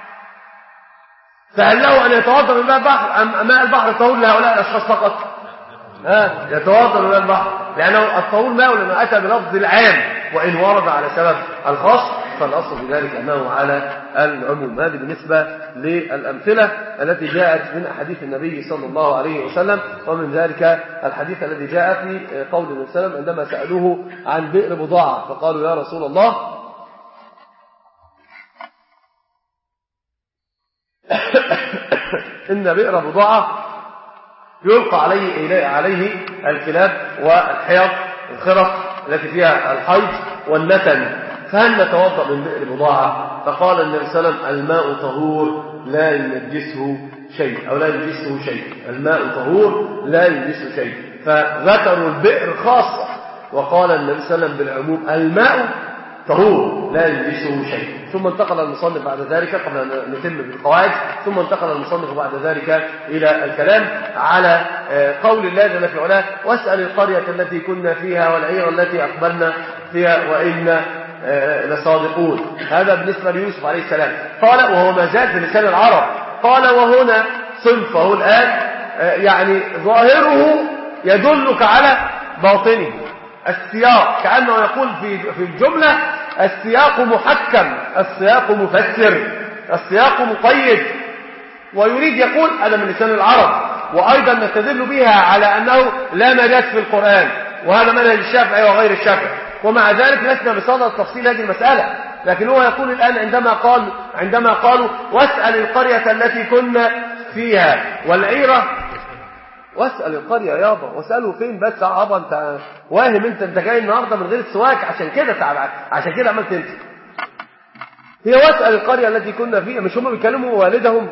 [SPEAKER 2] فهل له ان يتوضا من ماء البحر ام ماء البحر طهور لهؤلاء الاشخاص فقط؟ يتوضا من ماء البحر، لانه الطهور ماء لما اتى بلفظ العام، وان ورد على سبب الخاص فالاصل في ذلك انه على العموم. هذه بالنسبه للامثله التي جاءت من احاديث النبي صلى الله عليه وسلم. ومن ذلك الحديث الذي جاء في قول النبي صلى الله عليه وسلم عندما سالوه عن بئر بضاعه، فقالوا يا رسول الله إن بئر بضاعة يلقى عليه الكلاب والحيض الخرق التي فيها الحيض والنتن، فهل نتوضأ من بئر بضاعة؟ فقال النبي صلى الله عليه وسلم الماء طهور لا ينجسه شيء، أو لا ينجسه شيء. الماء طهور لا ينجسه شيء. فذكروا البئر خاصة، وقال النبي صلى الله عليه وسلم بالعموم الماء طهور لا ينجسه شيء. ثم انتقل المصنف بعد ذلك، قبل أن نتم بالقواعد، ثم انتقل المصنف بعد ذلك إلى الكلام على قول الله جل في علاه واسأل القرية التي كنا فيها والعير التي أقبلنا فيها وإنا لصادقون. هذا بالنسبة ليوسف عليه السلام. قال وهو ما زال في لسان العرب، قال وهنا صنفه الآن يعني ظاهره يدلك على باطنه. السياق كأنه يقول في الجملة السياق محكم، السياق مفسر، السياق مقيد، ويريد يقول هذا من لسان العرب. وأيضا نستدل بها على أنه لا مجاز في القرآن، وهذا منهج الشافعي وغير الشافعي. ومع ذلك لسنا بصدد تفصيل هذه المسألة، لكن هو يقول الآن عندما قالوا واسأل القرية التي كنا فيها والعيرة. واسأل القرية يابا، واسأله فين بس يابا؟ انت واهم، انت جاي النهارده من غير السواك، عشان كده تعب، عشان كده عملت انت. هي واسأل القرية التي كنا فيها، مش هم بيكلموا والدهم؟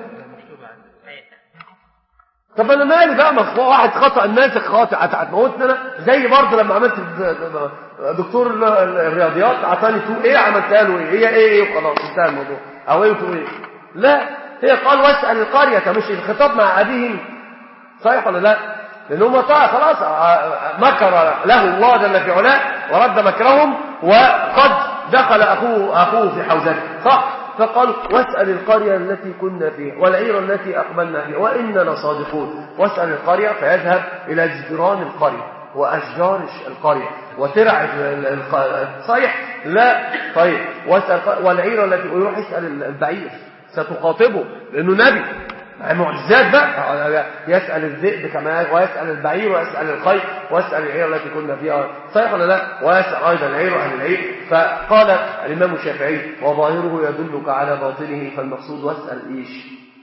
[SPEAKER 2] طب انا مالي بقى؟ مصبوع واحد خطأ الناسخ خاطئ هتموتني انا؟ زي برضه لما عملت دكتور الرياضيات اعطاني تو ايه، عملتها له ايه؟ هي ايه وخلاص انتهى الموضوع. او ايه وتو ايه؟ لا، هي قال واسأل القرية، مش الخطاب مع ابيهم، صحيح ولا لا؟ لانهم خلاص مكر له الله جل في علاه ورد مكرهم، وقد دخل اخوه في حوزته، صح؟ فقالوا واسأل القرية التي كنا فيها والعير التي أقبلنا فيها وإننا لصادقون. واسأل القرية فيذهب إلى جدران القرية وأشجار القرية وترع صحيح؟ لا. طيب واسأل والعير التي، ويروح يسأل البعير، ستخاطبه لأنه نبي معجزات بقى، يسأل الذئب كما، ويسأل البعير ويسأل الخيل ويسأل العير التي كنا فيها، صحيح ولا لا؟ ويسأل أيضا العير عن العير. فقال الإمام الشافعي وظاهره يدلك على باطنه، فالمقصود واسأل إيش؟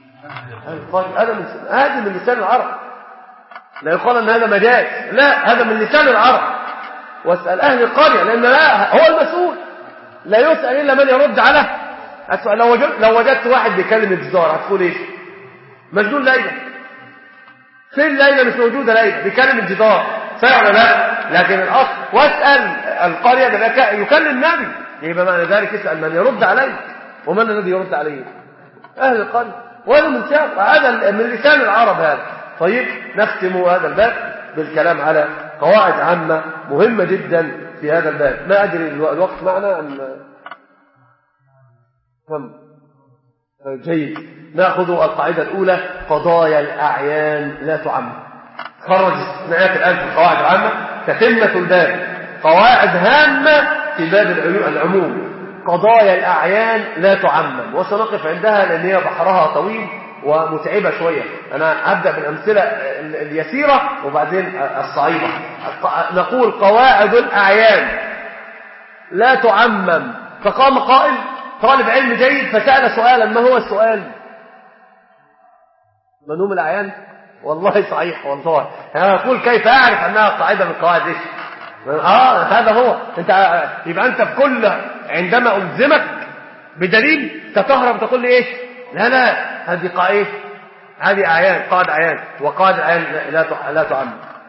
[SPEAKER 2] هذا من لسان العرب، لا يقال أن هذا مجاز، لا، هذا من لسان العرب. واسأل أهل القرية، لأن لا هو المسؤول، لا يسأل إلا من يرد عليه. لو وجدت واحد بيكلم الجدار هتقول إيش؟ مجنون ليلى. فين ليلى؟ مش موجودة ليلى، بيكلم الجدار، صحيح ولا لا؟ لكن الأصل واسأل القرية ده يكلم النبي، يبقى معنى ذلك اسأل من يرد عليه. ومن الذي يرد عليه؟ أهل القرية. وهذا من شاف، هذا من لسان العرب هذا. طيب نختم هذا الباب بالكلام على قواعد عامة مهمة جدا في هذا الباب. ما أدري الوقت معنا أم كم؟ جيد. نأخذ القاعدة الأولى، قضايا الأعيان لا تعمم. خرج استثناءات الآن في القواعد العامة، تتمة الباب، قواعد هامة في باب العموم. قضايا الأعيان لا تعمم، وسنقف عندها لأن هي بحرها طويل ومتعبة شوية. أنا أبدأ بالأمثلة اليسيرة وبعدين الصعيبة. نقول قواعد الأعيان لا تعمم. فقام قائل طالب علم جيد فسأل سؤالا، ما هو السؤال؟ من هم الأعيان؟ والله صحيح، والله أنا أقول كيف أعرف أنها قاعدة من قواعد إيش؟ هذا هو. يبقى أنت بكل عندما ألزمك بدليل تتهرب تقول لي إيش؟ لا هذه قاعدة، هذه أعيان، قاعدة أعيان، وقاعدة أعيان لا تعمم.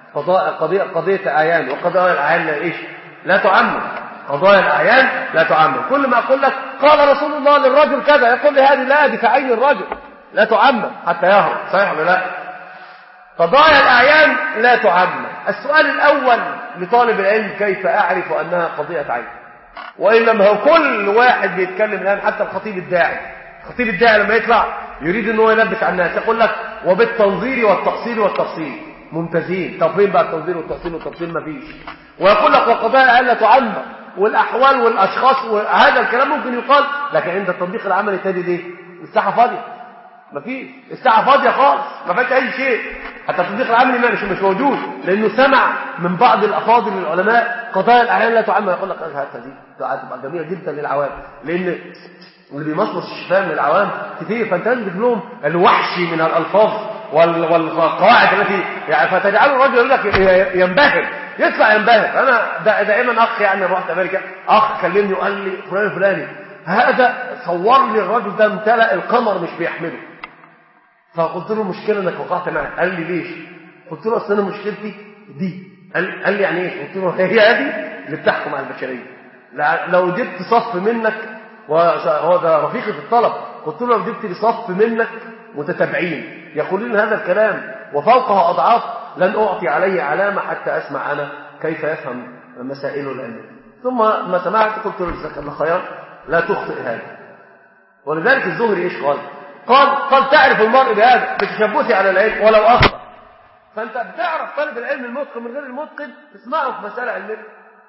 [SPEAKER 2] قضية أعيان وقضايا الأعيان لا إيش؟ لا تعمم. قضايا الأعيان لا تعمم. كل ما أقول لك قال رسول الله للرجل كذا، يقول لي هذه لا، دي في عين الرجل، لا تعمم حتى يهرب، صحيح ولا لا؟ قضايا الأعيان لا تعمم. السؤال الأول لطالب العلم، كيف أعرف أنها قضية عين؟ وإلا ما هو كل واحد بيتكلم الآن، حتى الخطيب الداعي لما يطلع يريد أنه يلبس على الناس يقول لك وبالتنظير والتفصيل ممتازين. طب فين بقى التنظير والتفصيل؟ ما فيش. ويقول لك وقضايا الأعيان لا تعمم، والأحوال والأشخاص، وهذا الكلام ممكن يقال، لكن عند التطبيق العملي تجد دي الساحة فاضية، ما فيش، الساحة فاضية خالص، ما فيش أي شيء. حتى التطبيق العملي مش موجود، لأنه سمع من بعض الأفاضل العلماء قضايا الأعيان لا تعمم، يقول لك هذه دي هتبقى جميلة جدا للعوام، لأن اللي بيمصمص الشفاه من العوام كثير، فأنت لازم تجيب لهم الوحشي من الألفاظ والقواعد التي يعني، فتجعل الرجل يقول لك ينبهر، يطلع ينبهر. أنا دائما أخ يعني رحت أمريكا، أخ كلمني وقال لي فلان هذا صور لي الرجل ده امتلأ القمر مش بيحمله. فقلت له المشكلة انك وقعت معي. قال لي ليش؟ قلت له اصل انا مشكلتي دي. قال لي يعني ايه؟ قلت له هي هذه اللي بتحكم على البشرية. لو جبت صف منك، وهو ده رفيقي في الطلب، قلت له لو جبت لي صف منك متتابعين يقولون هذا الكلام وفوقها أضعاف، لن أعطي عليه علامة حتى أسمع أنا كيف يفهم مسائله العلمية. ثم ما سمعت قلت له جزاك الله خير، لا تخطئ هذا. ولذلك الزهري ايش قال تعرف المرء بهذا بتشبثي على العلم ولو أخطأ. فأنت بتعرف طالب العلم المتقن من غير المتقن، تسمعه في مسألة علمية.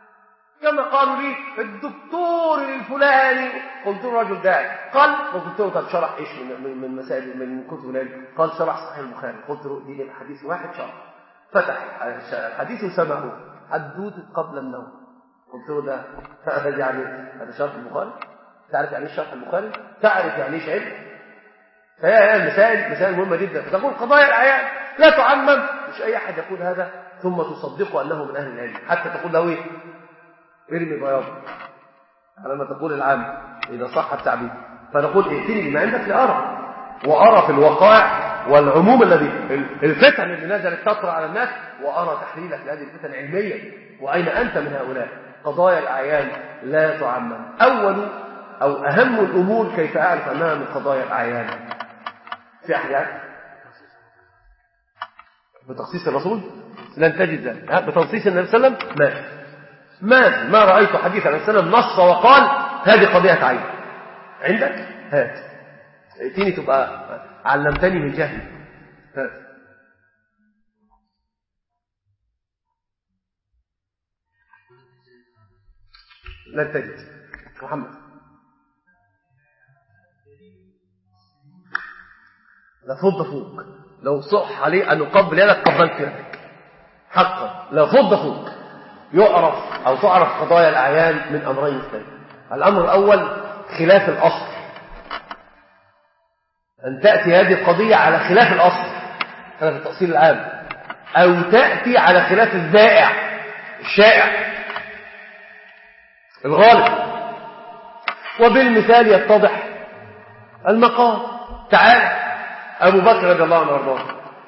[SPEAKER 2] كما قالوا لي الدكتور الفلاني، قلت له رجل داعي، قال وقلت له طب شرح ايش من مسائل من كتب العلم؟ قال شرح صحيح البخاري. قلت له دي حديث واحد شرح، فتح حديث سمعه حدوث قبل النوم. قلت له ده يعني هذا شرح البخاري؟ تعرف يعني ايه شرح البخاري؟ تعرف يعني ايه علم؟ فهي مسائل مهمة جدا. فتقول قضايا الأعيان لا تعمم، مش أي أحد يقول هذا ثم تصدقه أنه من أهل العلم، حتى تقول له إيه؟ ارمي بياض على ما تقول العام إذا صح التعبير. فنقول ائتني بما عندك لأرى، وأرى في الوقائع والعموم الذي الفتن اللي نزلت تطرأ على الناس، وأرى تحليلك لهذه الفتن علميا، وأين أنت من هؤلاء. قضايا الأعيان لا تعمم. أول أو أهم الأمور كيف أعرف أنها من قضايا الأعيان؟ في أحيان بتخصيص الرسول لن تجد ذلك، بتخصيص النبي صلى الله عليه وسلم ما رأيت حديث النبي صلى الله عليه وسلم نص وقال هذه قضية عين. عندك؟ هات. ائتيني تبقى علمتني من جهل. هات. لن تجد. محمد لفض فوق، لو صح عليه أن نقبل يدك قبلت يدك حقا، لفض فوق. يعرف أو تعرف قضايا الأعيان من أمرين اثنين. الأمر الأول خلاف الأصل، أن تأتي هذه القضية على خلاف الأصل، هذا في التأصيل العام، أو تأتي على خلاف الذائع الشائع الغالب. وبالمثال يتضح المقام. تعال أبو بكر رضي الله عنه وارضاه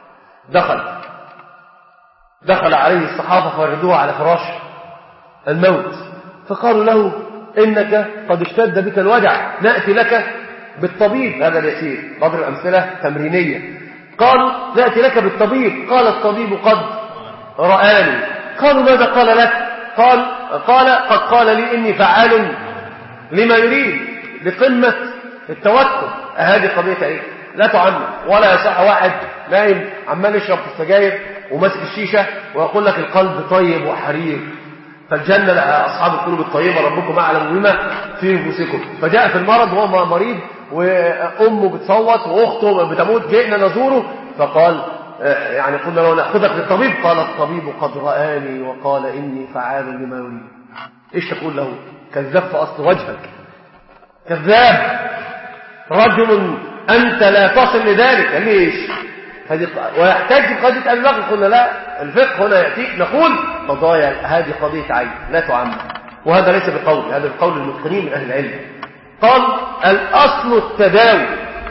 [SPEAKER 2] دخل عليه الصحابة فوردوه على فراش الموت، فقالوا له إنك قد اشتد بك الوجع، نأتي لك بالطبيب. هذا اليسير، بضرب أمثلة تمرينية. قالوا نأتي لك بالطبيب. قال الطبيب قد رآني. قالوا ماذا قال لك؟ قال قد قال لي إني فعال لما يريد، بقمة التوكل. هذه قضية ايه؟ لا تعمم. ولا يصح واحد نايم عمال يشرب في السجاير وماسك الشيشة ويقول لك القلب طيب وحرير، فالجنة لأصحاب القلوب الطيبة ربكم أعلم بما في نفوسكم. فجاء في المرض وهو مريض وأمه بتصوت وأخته بتموت، جئنا نزوره فقال يعني قلنا له نأخذك للطبيب. قال الطبيب قد رآني وقال إني فعال لما يريد. إيش تقول له؟ كذاب في أصل وجهك، كذاب، رجل أنت لا تصل لذلك. ليش؟ ويحتاج قضية أبي بكر. قلنا لا، الفقه هنا يأتي نقول قضايا هذه قضية عين لا تعمم. وهذا ليس بقول، هذا بقول المتقنين من أهل العلم. قال الأصل التداوي،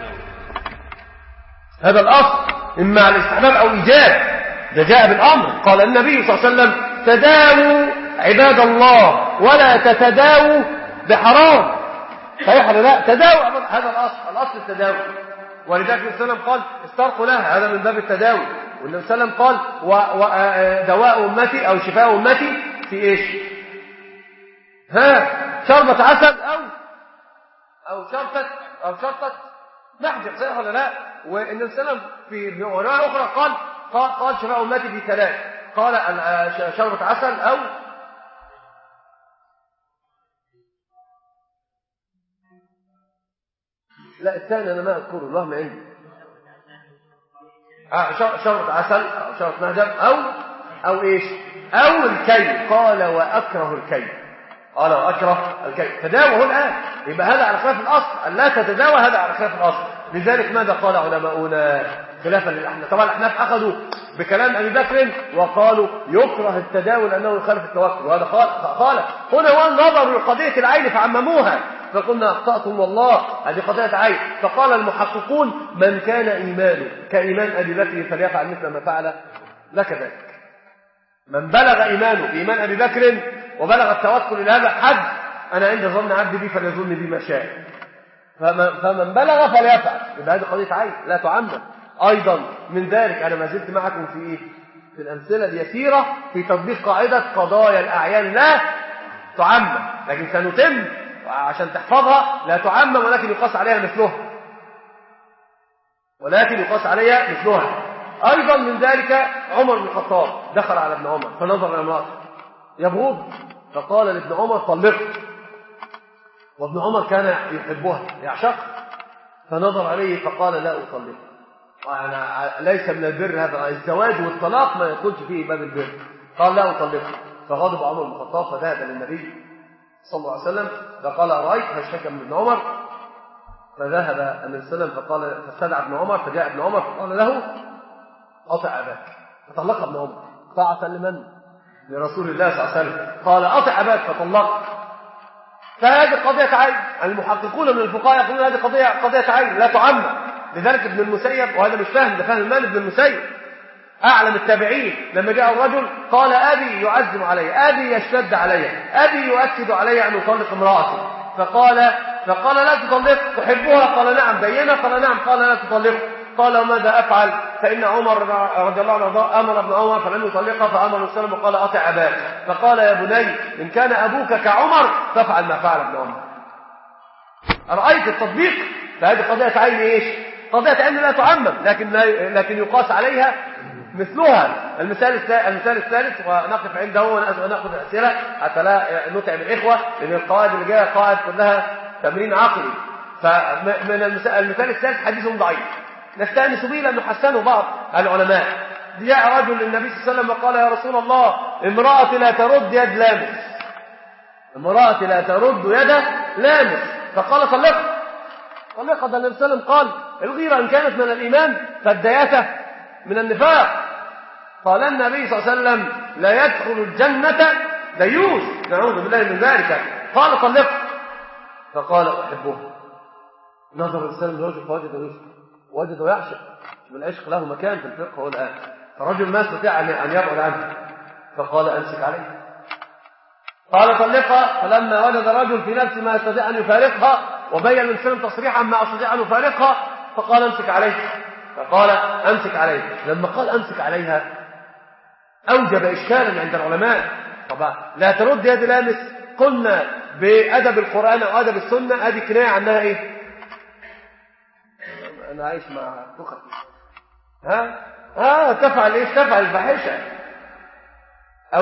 [SPEAKER 2] هذا الأصل إما على الاستحباب أو إيجاب، ده جاء بالأمر. قال النبي صلى الله عليه وسلم تداووا عباد الله ولا تتداووا بحرام. صحيح ولا لا؟ تداووا، هذا الأصل التداوي. ولذلك النبي صلى الله عليه وسلم قال استرقوا لها، هذا من باب التداوي. والنبي صلى الله عليه وسلم قال دواء أمتي أو شفاء أمتي في إيش؟ شربة عسل أو شرطة محجر. صحيح ولا لا؟ والنبي صلى الله عليه وسلم في رواية أخرى قال شفاء أمتي في ثلاث، قال شربة عسل أو لا الثاني أنا ما أذكره، الله ما عندي. شربة عسل أو شربة مهجر أو إيش؟ أو الكي. قال وأكره الكي. قال وأكره الكي. تداوى الآن، يبقى هذا على خلاف الأصل، أن لا تتداوى، هذا على خلاف الأصل. لذلك ماذا قال علماؤنا خلافا للأحناف؟ طبعا الأحناف أخذوا بكلام أبي بكر وقالوا يكره التداوي لأنه يخالف التوكل، وهذا قال هنا والنظر لقضية العين فعمموها، فقلنا أخطأتم والله، هذه قضية عين. فقال المحققون من كان إيمانه كإيمان أبي بكر فليفعل مثل ما فعل لك ذلك. من بلغ إيمانه بإيمان أبي بكر وبلغ التوكل إلى هذا الحد، أنا عند ظن عبدي بي فليظن بي ما شاء. فمن بلغ فليفعل. يبقى هذه قضية عين لا تعمم. أيضا من ذلك أنا ما زلت معكم في الأمثلة اليسيرة في تطبيق قاعدة قضايا الأعيان لا تعمم، لكن سنتم عشان تحفظها. لا تعمم ولكن يقاس عليها مثلها. أيضا من ذلك عمر بن الخطاب دخل على ابن عمر فنظر إلى امرأته يبغض، فقال لابن عمر طلقه، وابن عمر كان يحبها يعشقها، فنظر عليه فقال لا أطلقه. أنا ليس من البر هذا الزواج والطلاق، ما يدخلش فيه باب البر. قال لا أطلقه. فغضب عمر بن الخطاب فذهب للنبي صلى الله عليه وسلم فقال أرأيت هشتكى من ابن عمر، فذهب النبي صلى الله عليه وسلم فاستدعى ابن عمر، فجاء ابن عمر فقال له أطع أباك، فطلق ابن عمر. طاعة لمن؟ لرسول الله صلى الله عليه وسلم. قال أطع أباك فطلق. فهذه قضية عين. المحققون من الفقهاء يقولون هذه قضية عين لا تعمم. لذلك ابن المسيب، وهذا مش فاهم، ده فاهم المال، ابن المسيب أعلم التابعين، لما جاء الرجل قال أبي يعزم علي، أبي يشتد علي، أبي يؤكد علي أن أطلق امرأتي، فقال لا تطلق، تحبها؟ قال نعم. بينها؟ قال نعم. قال لا تطلق. قال وماذا أفعل؟ فإن عمر رضي الله عنه أمر ابن عمر فلم يطلقها، فأمر النبي صلى الله عليه وسلم وقال أطع أباك. فقال يا بني إن كان أبوك كعمر فافعل ما فعل ابن عمر. أرأيت التطبيق؟ فهذه قضية عين إيش؟ قضية عين لا تعمم، لكن يقاس عليها مثلها. المثال الثالث ونقف عنده ونأخذ الأسئلة حتى لا نتعب الإخوة، لأن القواعد اللي جاية قواعد كلها تمرين عقلي. فمن المثال الثالث حديث ضعيف نستأنس به لأنه حسنه بعض العلماء. جاء رجل للنبي صلى الله عليه وسلم وقال يا رسول الله امرأتي لا ترد يد لامس، امرأتي لا ترد يد لامس، فقال طلقها. ده النبي صلى الله عليه وسلم قال الغيرة إن كانت من الإيمان فالدياثة من النفاق. قال النبي صلى الله عليه وسلم لا يدخل الجنة ديوث، نعوذ بالله من ذلك. قال طلقها، فقال أحبه. نظر الإنسان للرجل فوجد يعشق، والعشق له مكان في الفقه والآن، فرجل ما استطاع أن يبعد عنه، فقال أمسك عليه. قال طلقها، فلما وجد رجل في نفسه ما يستطيع أن يفارقها وبين الإنسان تصريحا ما أستطيع أن يفارقها، فقال أمسك عليه. فقال أمسك عليه. لما قال أمسك عليها أوجب إشكالا عند العلماء. طبعا لا ترد يد لامس، قلنا بأدب القرآن أو أدب السنة هذه كناية عنها إيه؟ أنا عايش مع تفعل إيش؟ تفعل الفاحشة. أو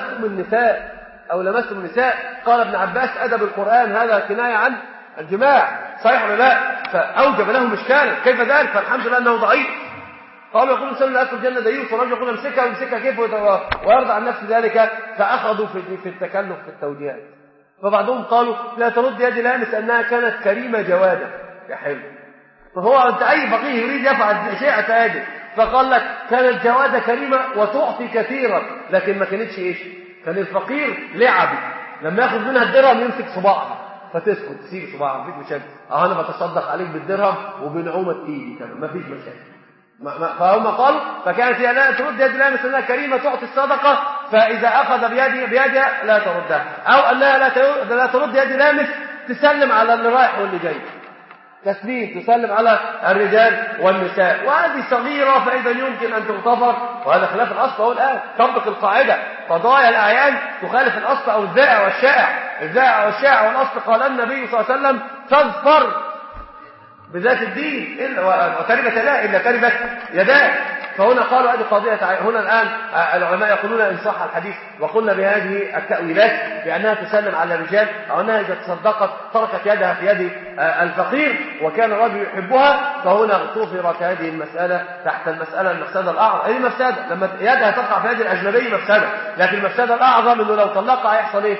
[SPEAKER 2] لمستم النساء قال ابن عباس أدب القرآن هذا كناية عن الجماع، صحيح ولا لا؟ فأوجب لهم إشكالا، كيف ذلك؟ فالحمد لله أنه ضعيف. قالوا يقول الإنسان لا يدخل الجنة ديوث، والرجل يقول امسكها كيف ويرضى عن نفس ذلك، فأخذوا في التكلف في التوجيهات. فبعضهم قالوا لا ترد يد لامس أنها كانت كريمة جوادة. يا حلو، فهو أنت أي فقيه يريد يفعل شيء تاجر، فقال لك كانت جوادة كريمة وتعطي كثيرا، لكن ما كانتش إيش؟ كان الفقير لعبي لما ياخذ منها الدرهم يمسك صباعها فتسكت تسيب صباعها، مفيش مشاكل. أنا بتصدق عليك بالدرهم وبنعومة إيدي كمان، مفيش مشاكل. فهم قالوا فكانت هي لا ترد يد لامس أنها كريمة تعطي الصدقة، فإذا أخذ بيدها لا تردها، أو أنها لا ترد يد لامس تسلم على اللي رايح واللي جاي، تسليم تسلم على الرجال والنساء، وهذه صغيرة فإذا يمكن أن تغتفر، وهذا خلاف الأصل. هو الآن طبق القاعدة، قضايا الأعيان تخالف الأصل أو الذائع والشائع والأصل قال النبي صلى الله عليه وسلم تظفر بذات الدين وتربت لا إلا تربت يداك. فهنا قالوا هذه قضية. هنا الآن العلماء يقولون إن صح الحديث وقلنا بهذه التأويلات بأنها تسلم على الرجال، أو أنها إذا تصدقت تركت يدها في يد الفقير وكان الرجل يحبها، فهنا اغتفرت هذه المسألة تحت المفسدة الأعظم. أي مفسدة لما يدها تقع في يد الأجنبي مفسدة، لكن المفسدة الأعظم إنه لو طلقها هيحصل إيه؟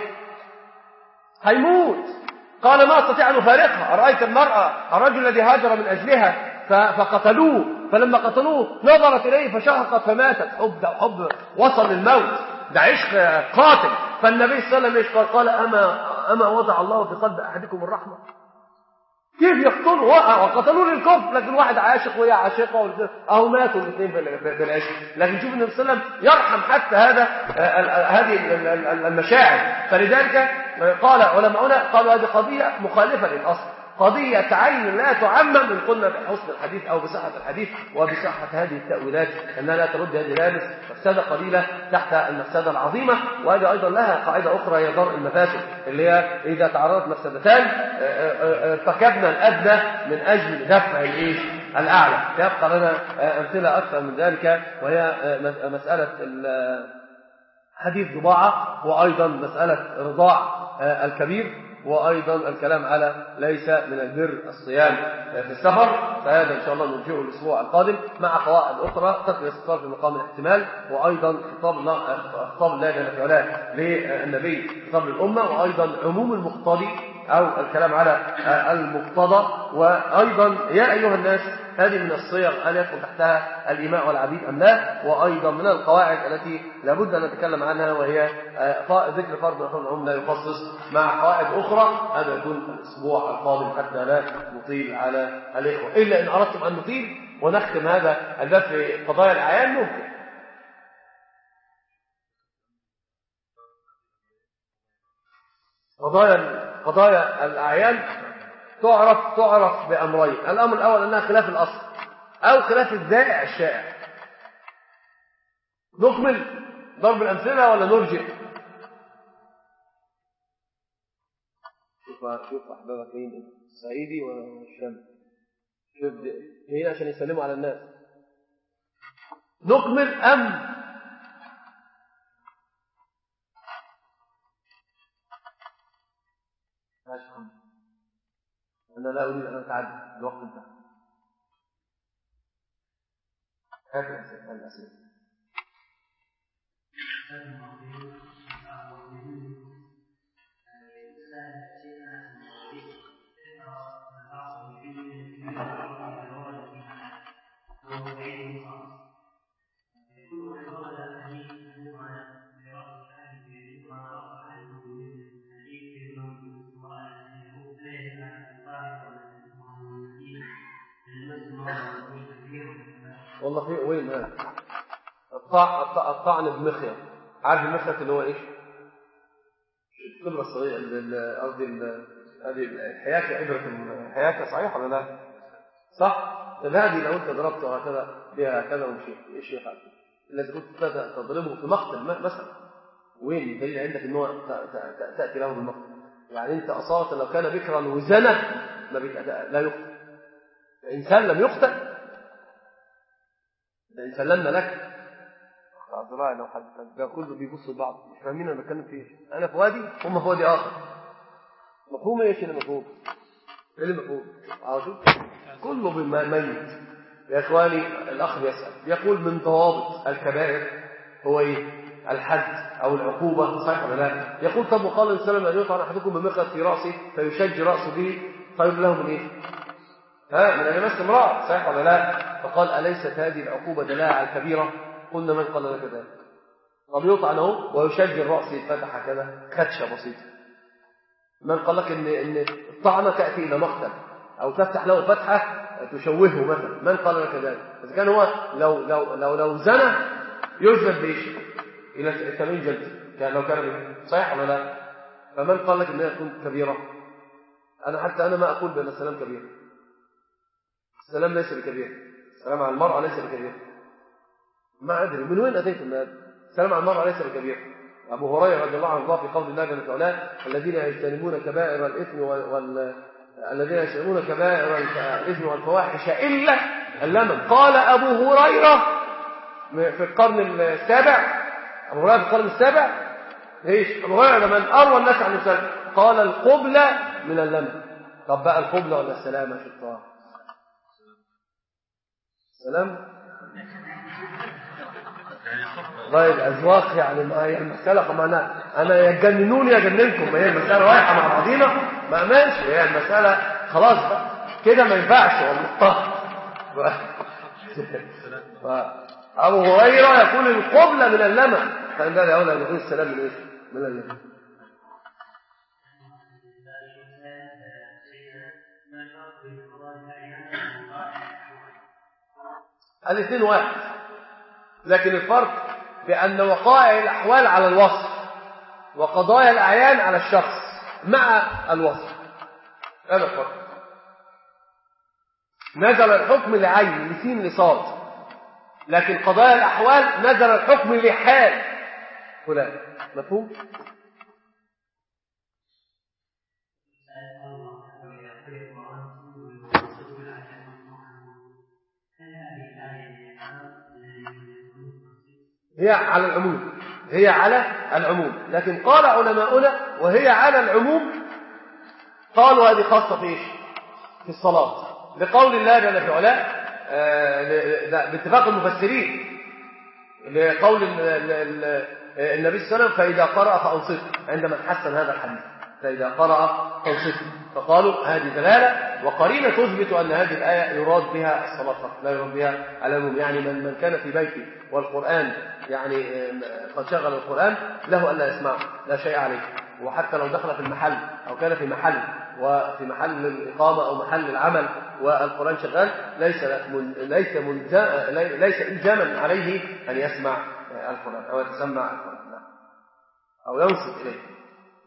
[SPEAKER 2] هيموت. قال ما استطيع أن أفارقها. أرأيت المرأة الرجل الذي هاجر من أجلها فقتلوه، فلما قتلوه نظرت إليه فشهقت فماتت. حب وصل للموت، ده عشق قاتل. فالنبي صلى الله عليه وسلم قال أما وضع الله في قلب أحدكم الرحمة؟ كيف يقتلوا وقتلوا للكفر، لكن واحد عاشق وهي عاشقة أو ماتوا الاثنين بالعشق. لكن شوف النبي صلى الله عليه وسلم يرحم حتى هذه المشاعر. فلذلك قال علماؤنا قالوا هذه قضية مخالفة للأصل، قضية عين لا تعمم إن قلنا بحسن الحديث أو بصحة الحديث وبصحة هذه التأويلات أنها لا ترد هذه لامس مفسدة قليلة تحت المفسدة العظيمة. وهذه أيضا لها قاعدة أخرى هي درء المفاسد، اللي هي إذا تعرضت مفسدتان ارتكبنا الأدنى من أجل دفع الأعلى. يبقى لنا أمثلة أكثر من ذلك، وهي مسألة حديث ضباعة، وأيضا مسألة رضاع الكبير، وأيضا الكلام على ليس من البر الصيام في السفر، فهذا إن شاء الله نرجعه الأسبوع القادم مع قواعد أخرى تقي الاستفسار في مقام الاحتمال، وأيضا خطاب الله جل وعلا للنبي خطاب الأمة، وأيضا عموم المقتضي أو الكلام على المقتضى، وأيضا يا أيها الناس هذه من الصيغ هل يدخل تحتها الإماء والعبيد أم لا، وأيضا من القواعد التي لابد أن نتكلم عنها وهي ذكر فرض العموم لا يخصص مع قواعد أخرى. هذا يكون الأسبوع القادم حتى لا نطيل على الإخوة، إلا إن أردتم أن نطيل ونختم هذا الباب في قضايا الأعيان ممكن. قضايا الأعيان تعرف بأمرين. الأمر الأول أنها خلاف الأصل أو خلاف الذائع الشائع. نكمل ضرب الأمثلة ولا نرجع؟ شوف أحبابك مين، الصعيدي ولا الشام؟ شوف هنا عشان يسلموا على الناس. نكمل أم أنا لا أريد أن أتعدى الوقت انتهى. هات الأسئلة. والله في وين هذا الطعن بمخيط. عارف المخيط اللي هو ايش؟ الكبرى الصغيره، قصدي هذه الحياكه، ابره الحياكه، صحيح ولا لا؟ صح. طب هذه لو انت ضربته هكذا بها هكذا ومشيت ايش يفعل؟ الذي كنت تضربه في مقتل مثلا، وين الدليل عندك ان هو تاتي له بالمقتل؟ يعني انت اصاله لو كان بكرا وزنى لا يقتل. الانسان لم يقتل، إن سلمنا لك أعذراء لو حد كله بيبصوا لبعض مش فاهمين أنا بتكلم فيه. أنا في وادي هم في وادي آخر. مفهوم إيش اللي مفهوم؟ إيه اللي مفهوم؟ عارفين؟ كله ميت. يا إخواني الأخ يسأل يقول من ضوابط الكبائر هو إيه؟ الحد أو العقوبة، صحيح ولا لا؟ يقول طب وقال النبي صلى الله عليه وسلم أن يطعن أحدكم بمخيط في رأسه فيشج رأسه به خير له من إيه؟ من أن يمس امرأة، صحيح ولا لا؟ فقال أليست هذه العقوبة دلاله على الكبيرة؟ قلنا من قال لك ذلك؟ طب يطعن اهو ويشج الرأس يتفتح كذا خدشة بسيطة. من قال لك إن الطعنة تأتي إلى مقتل أو تفتح له فتحة تشوهه مثلا؟ من قال لك ذلك؟ إذا كان هو لو زنى يجلد بإيش؟ إلى 80 جلد كان لو كان به، صحيح ولا لا؟ فمن قال لك إنها تكون كبيرة؟ أنا ما أقول بأن السلام كبير. السلام ليس بكبير. السلام على المرأة ليس بكبير. ما أدري من وين أتيتم هذا؟ السلام على المرأة ليس بكبير. أبو هريرة رضي الله عنه في قول الله جل وعلا الذين يجتنبون كبائر الإثم الذين يجتنبون كبائر الإثم والفواحش إلا اللمم. قال أبو هريرة في القرن السابع، أبو هريرة في القرن السابع إيش؟ أبو هريرة من أروى الناس عن السلام قال القبلة من اللمم. طب بقى القبلة ولا السلامة في الطاعة؟ سلام. طيب الأذواق يعني ما هي المسألة كمان أنا يجننوني يجننكم، ما هي المسألة رايحة مع بعضينا ما أمانش، هي المسألة خلاص بقى كده ما ينفعش والله. أبو هريرة يقول القبلة من اللمم، فإن ذلك أولا يقول السلام من إيش؟ من اللمم. الاثنين واحد، لكن الفرق بأن وقائع الأحوال على الوصف وقضايا الأعيان على الشخص مع الوصف. هذا الفرق. نزل الحكم لعين لسين لصاد، لكن قضايا الأحوال نزل الحكم لحال فلان. مفهوم؟ هي على العموم، هي على العموم، لكن قال علماؤنا وهي على العموم قالوا هذه خاصة في في الصلاة لقول الله جل في علاه باتفاق المفسرين لقول النبي صلى الله عليه وسلم فإذا قرأ فأنصت عندما حسن هذا الحديث فإذا قرأ فأنصت فقالوا هذه دلالة وقرينة تثبت أن هذه الآية يراد بها الصلاة فقط لا يراد بها العموم يعني من كان في بيته والقرآن يعني قد شغل القرآن له ألا يسمعه لا شيء عليه وحتى لو دخل في المحل أو كان في محل وفي محل الإقامة أو محل العمل والقرآن شغال ليس إلزاما عليه أن يسمع القرآن أو يتسمع القرآن أو ينصت إليه.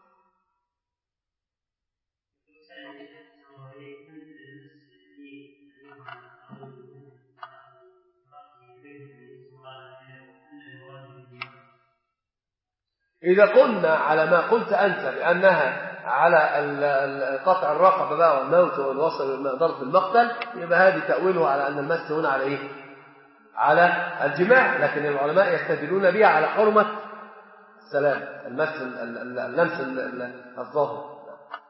[SPEAKER 2] إذا قلنا على ما قلت أنت بأنها على قطع الرقبة بقى والموت والوصل ضرب المقتل يبقى هذه تأويله على أن المس هنا على إيه؟ على الجماع لكن العلماء يستدلون بها على حرمة السلام اللمس الظاهر.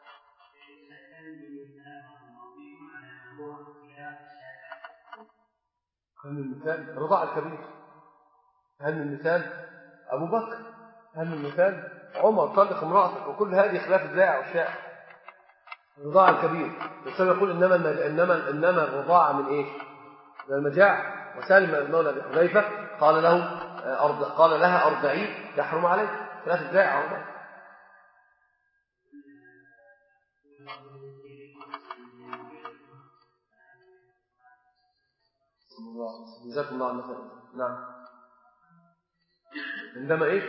[SPEAKER 2] هل من المثال الرضاع الكبير هل من المثال أبو بكر هل من المثال عمر طلق امرأتك وكل هذه خلاف الذائع والشائع الرضاع الكبير والسلام يقول إنما الرضاعة من إيش من المجاعة وسالم المولى أبي حذيفة قال لها أرضعي يحرم عليك خلاف الذائع عمر. جزاكم الله عنه خير. نعم عندما ايش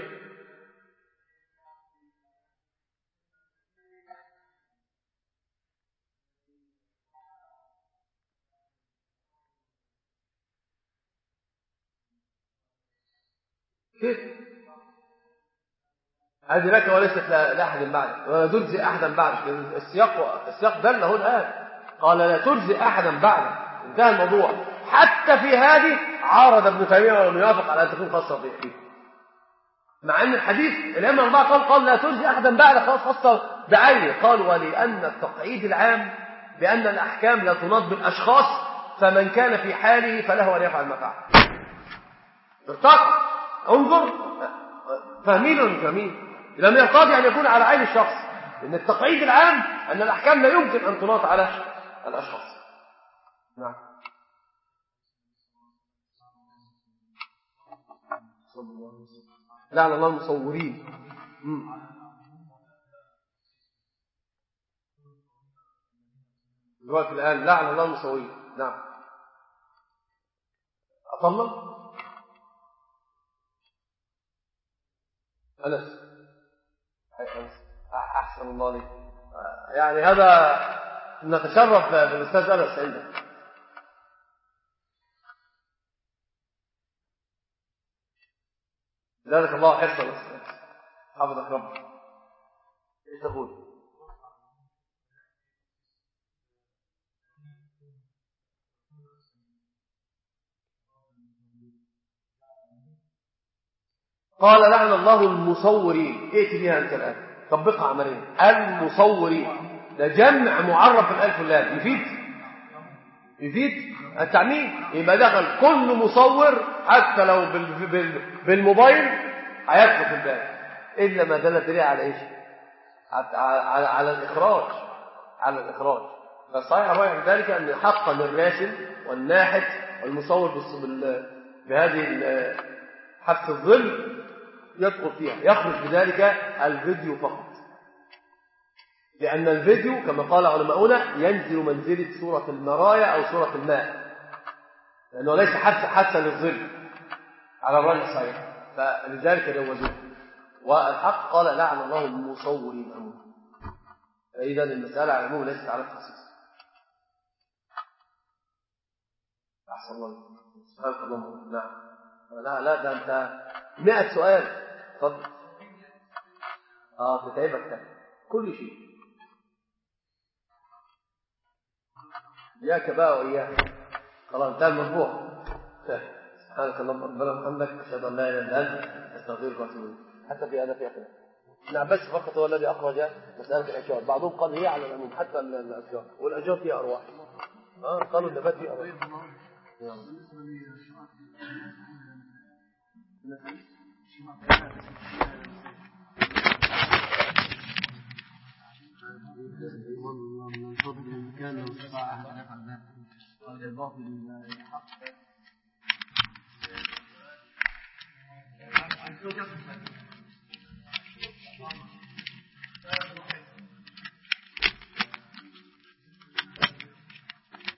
[SPEAKER 2] كيف هذه لك وليست لأحد بعدك ولا تجزي أحدا بعدك السياق دل له الآن قال لا تجزي أحدا بعدك انتهى الموضوع. حتى في هذه عارض ابن تيمية ولم يوافق على أن تكون خاصة فيه مع أن الحديث الإمام الأربعة قال لا تجزي أحدا بعدك خاصة بعينه قال ولأن التقعيد العام بأن الأحكام لا تناط بالأشخاص فمن كان في حاله فله أن يفعل ما فعل. ارتقى انظر فاهمين ولا مش فاهمين لم يقتضي أن يكون على عين الشخص لأن التقعيد العام أن الأحكام لا يمكن أن تناط على الأشخاص. نعم لعن الله المصورين دلوقتي الآن لعن الله المصورين. نعم أطلع أنس أحسن الله لي يعني هذا نتشرف بالأستاذ أنس عندك ذلك الله حفظه حفظك رب. ايش تقول قال لعن الله المصورين ائتي بها انت الان طبقها عمليا المصورين ده جمع معرف الالف واللام يفيد التعميم يبقى دخل كل مصور حتى لو بالموبايل هيدخل في الباب الا ما دل دليل على ايش على الاخراج فالصحيح رايح ذلك ان حقا الراسم والناحت والمصور بهذه حبس الظل يدخل فيها يخرج بذلك الفيديو فقط لأن الفيديو كما قال علماؤنا ينزل منزلة صورة المرايا أو صورة الماء لأنه ليس حبسا للظل على الرأي الصحيح فلذلك جوزوه والحق قال لعن الله المصورين عموما فإذا المسألة على العموم ليست على التخصيص. أحسن الله سبحانك اللهم. نعم لا ده أنت 100 سؤال اتفضل. تتعبك كل شيء إياك بقى وإياك خلاص انتهى الموضوع. سبحانك اللهم ربنا وبحمدك أشهد أن لا إله إلا أنت أستغفرك وأتوب إليك حتى في هذا في أخير ابن عباس فقط هو الذي أخرج مسألة الأشجار. بعضهم قال هي على العموم حتى الأشجار، والأشجار فيها أرواح. قالوا النبات فيه أرواح.
[SPEAKER 3] من فضل المكان لو استطاع أحد أن يفعل ذلك قال الباطل الحق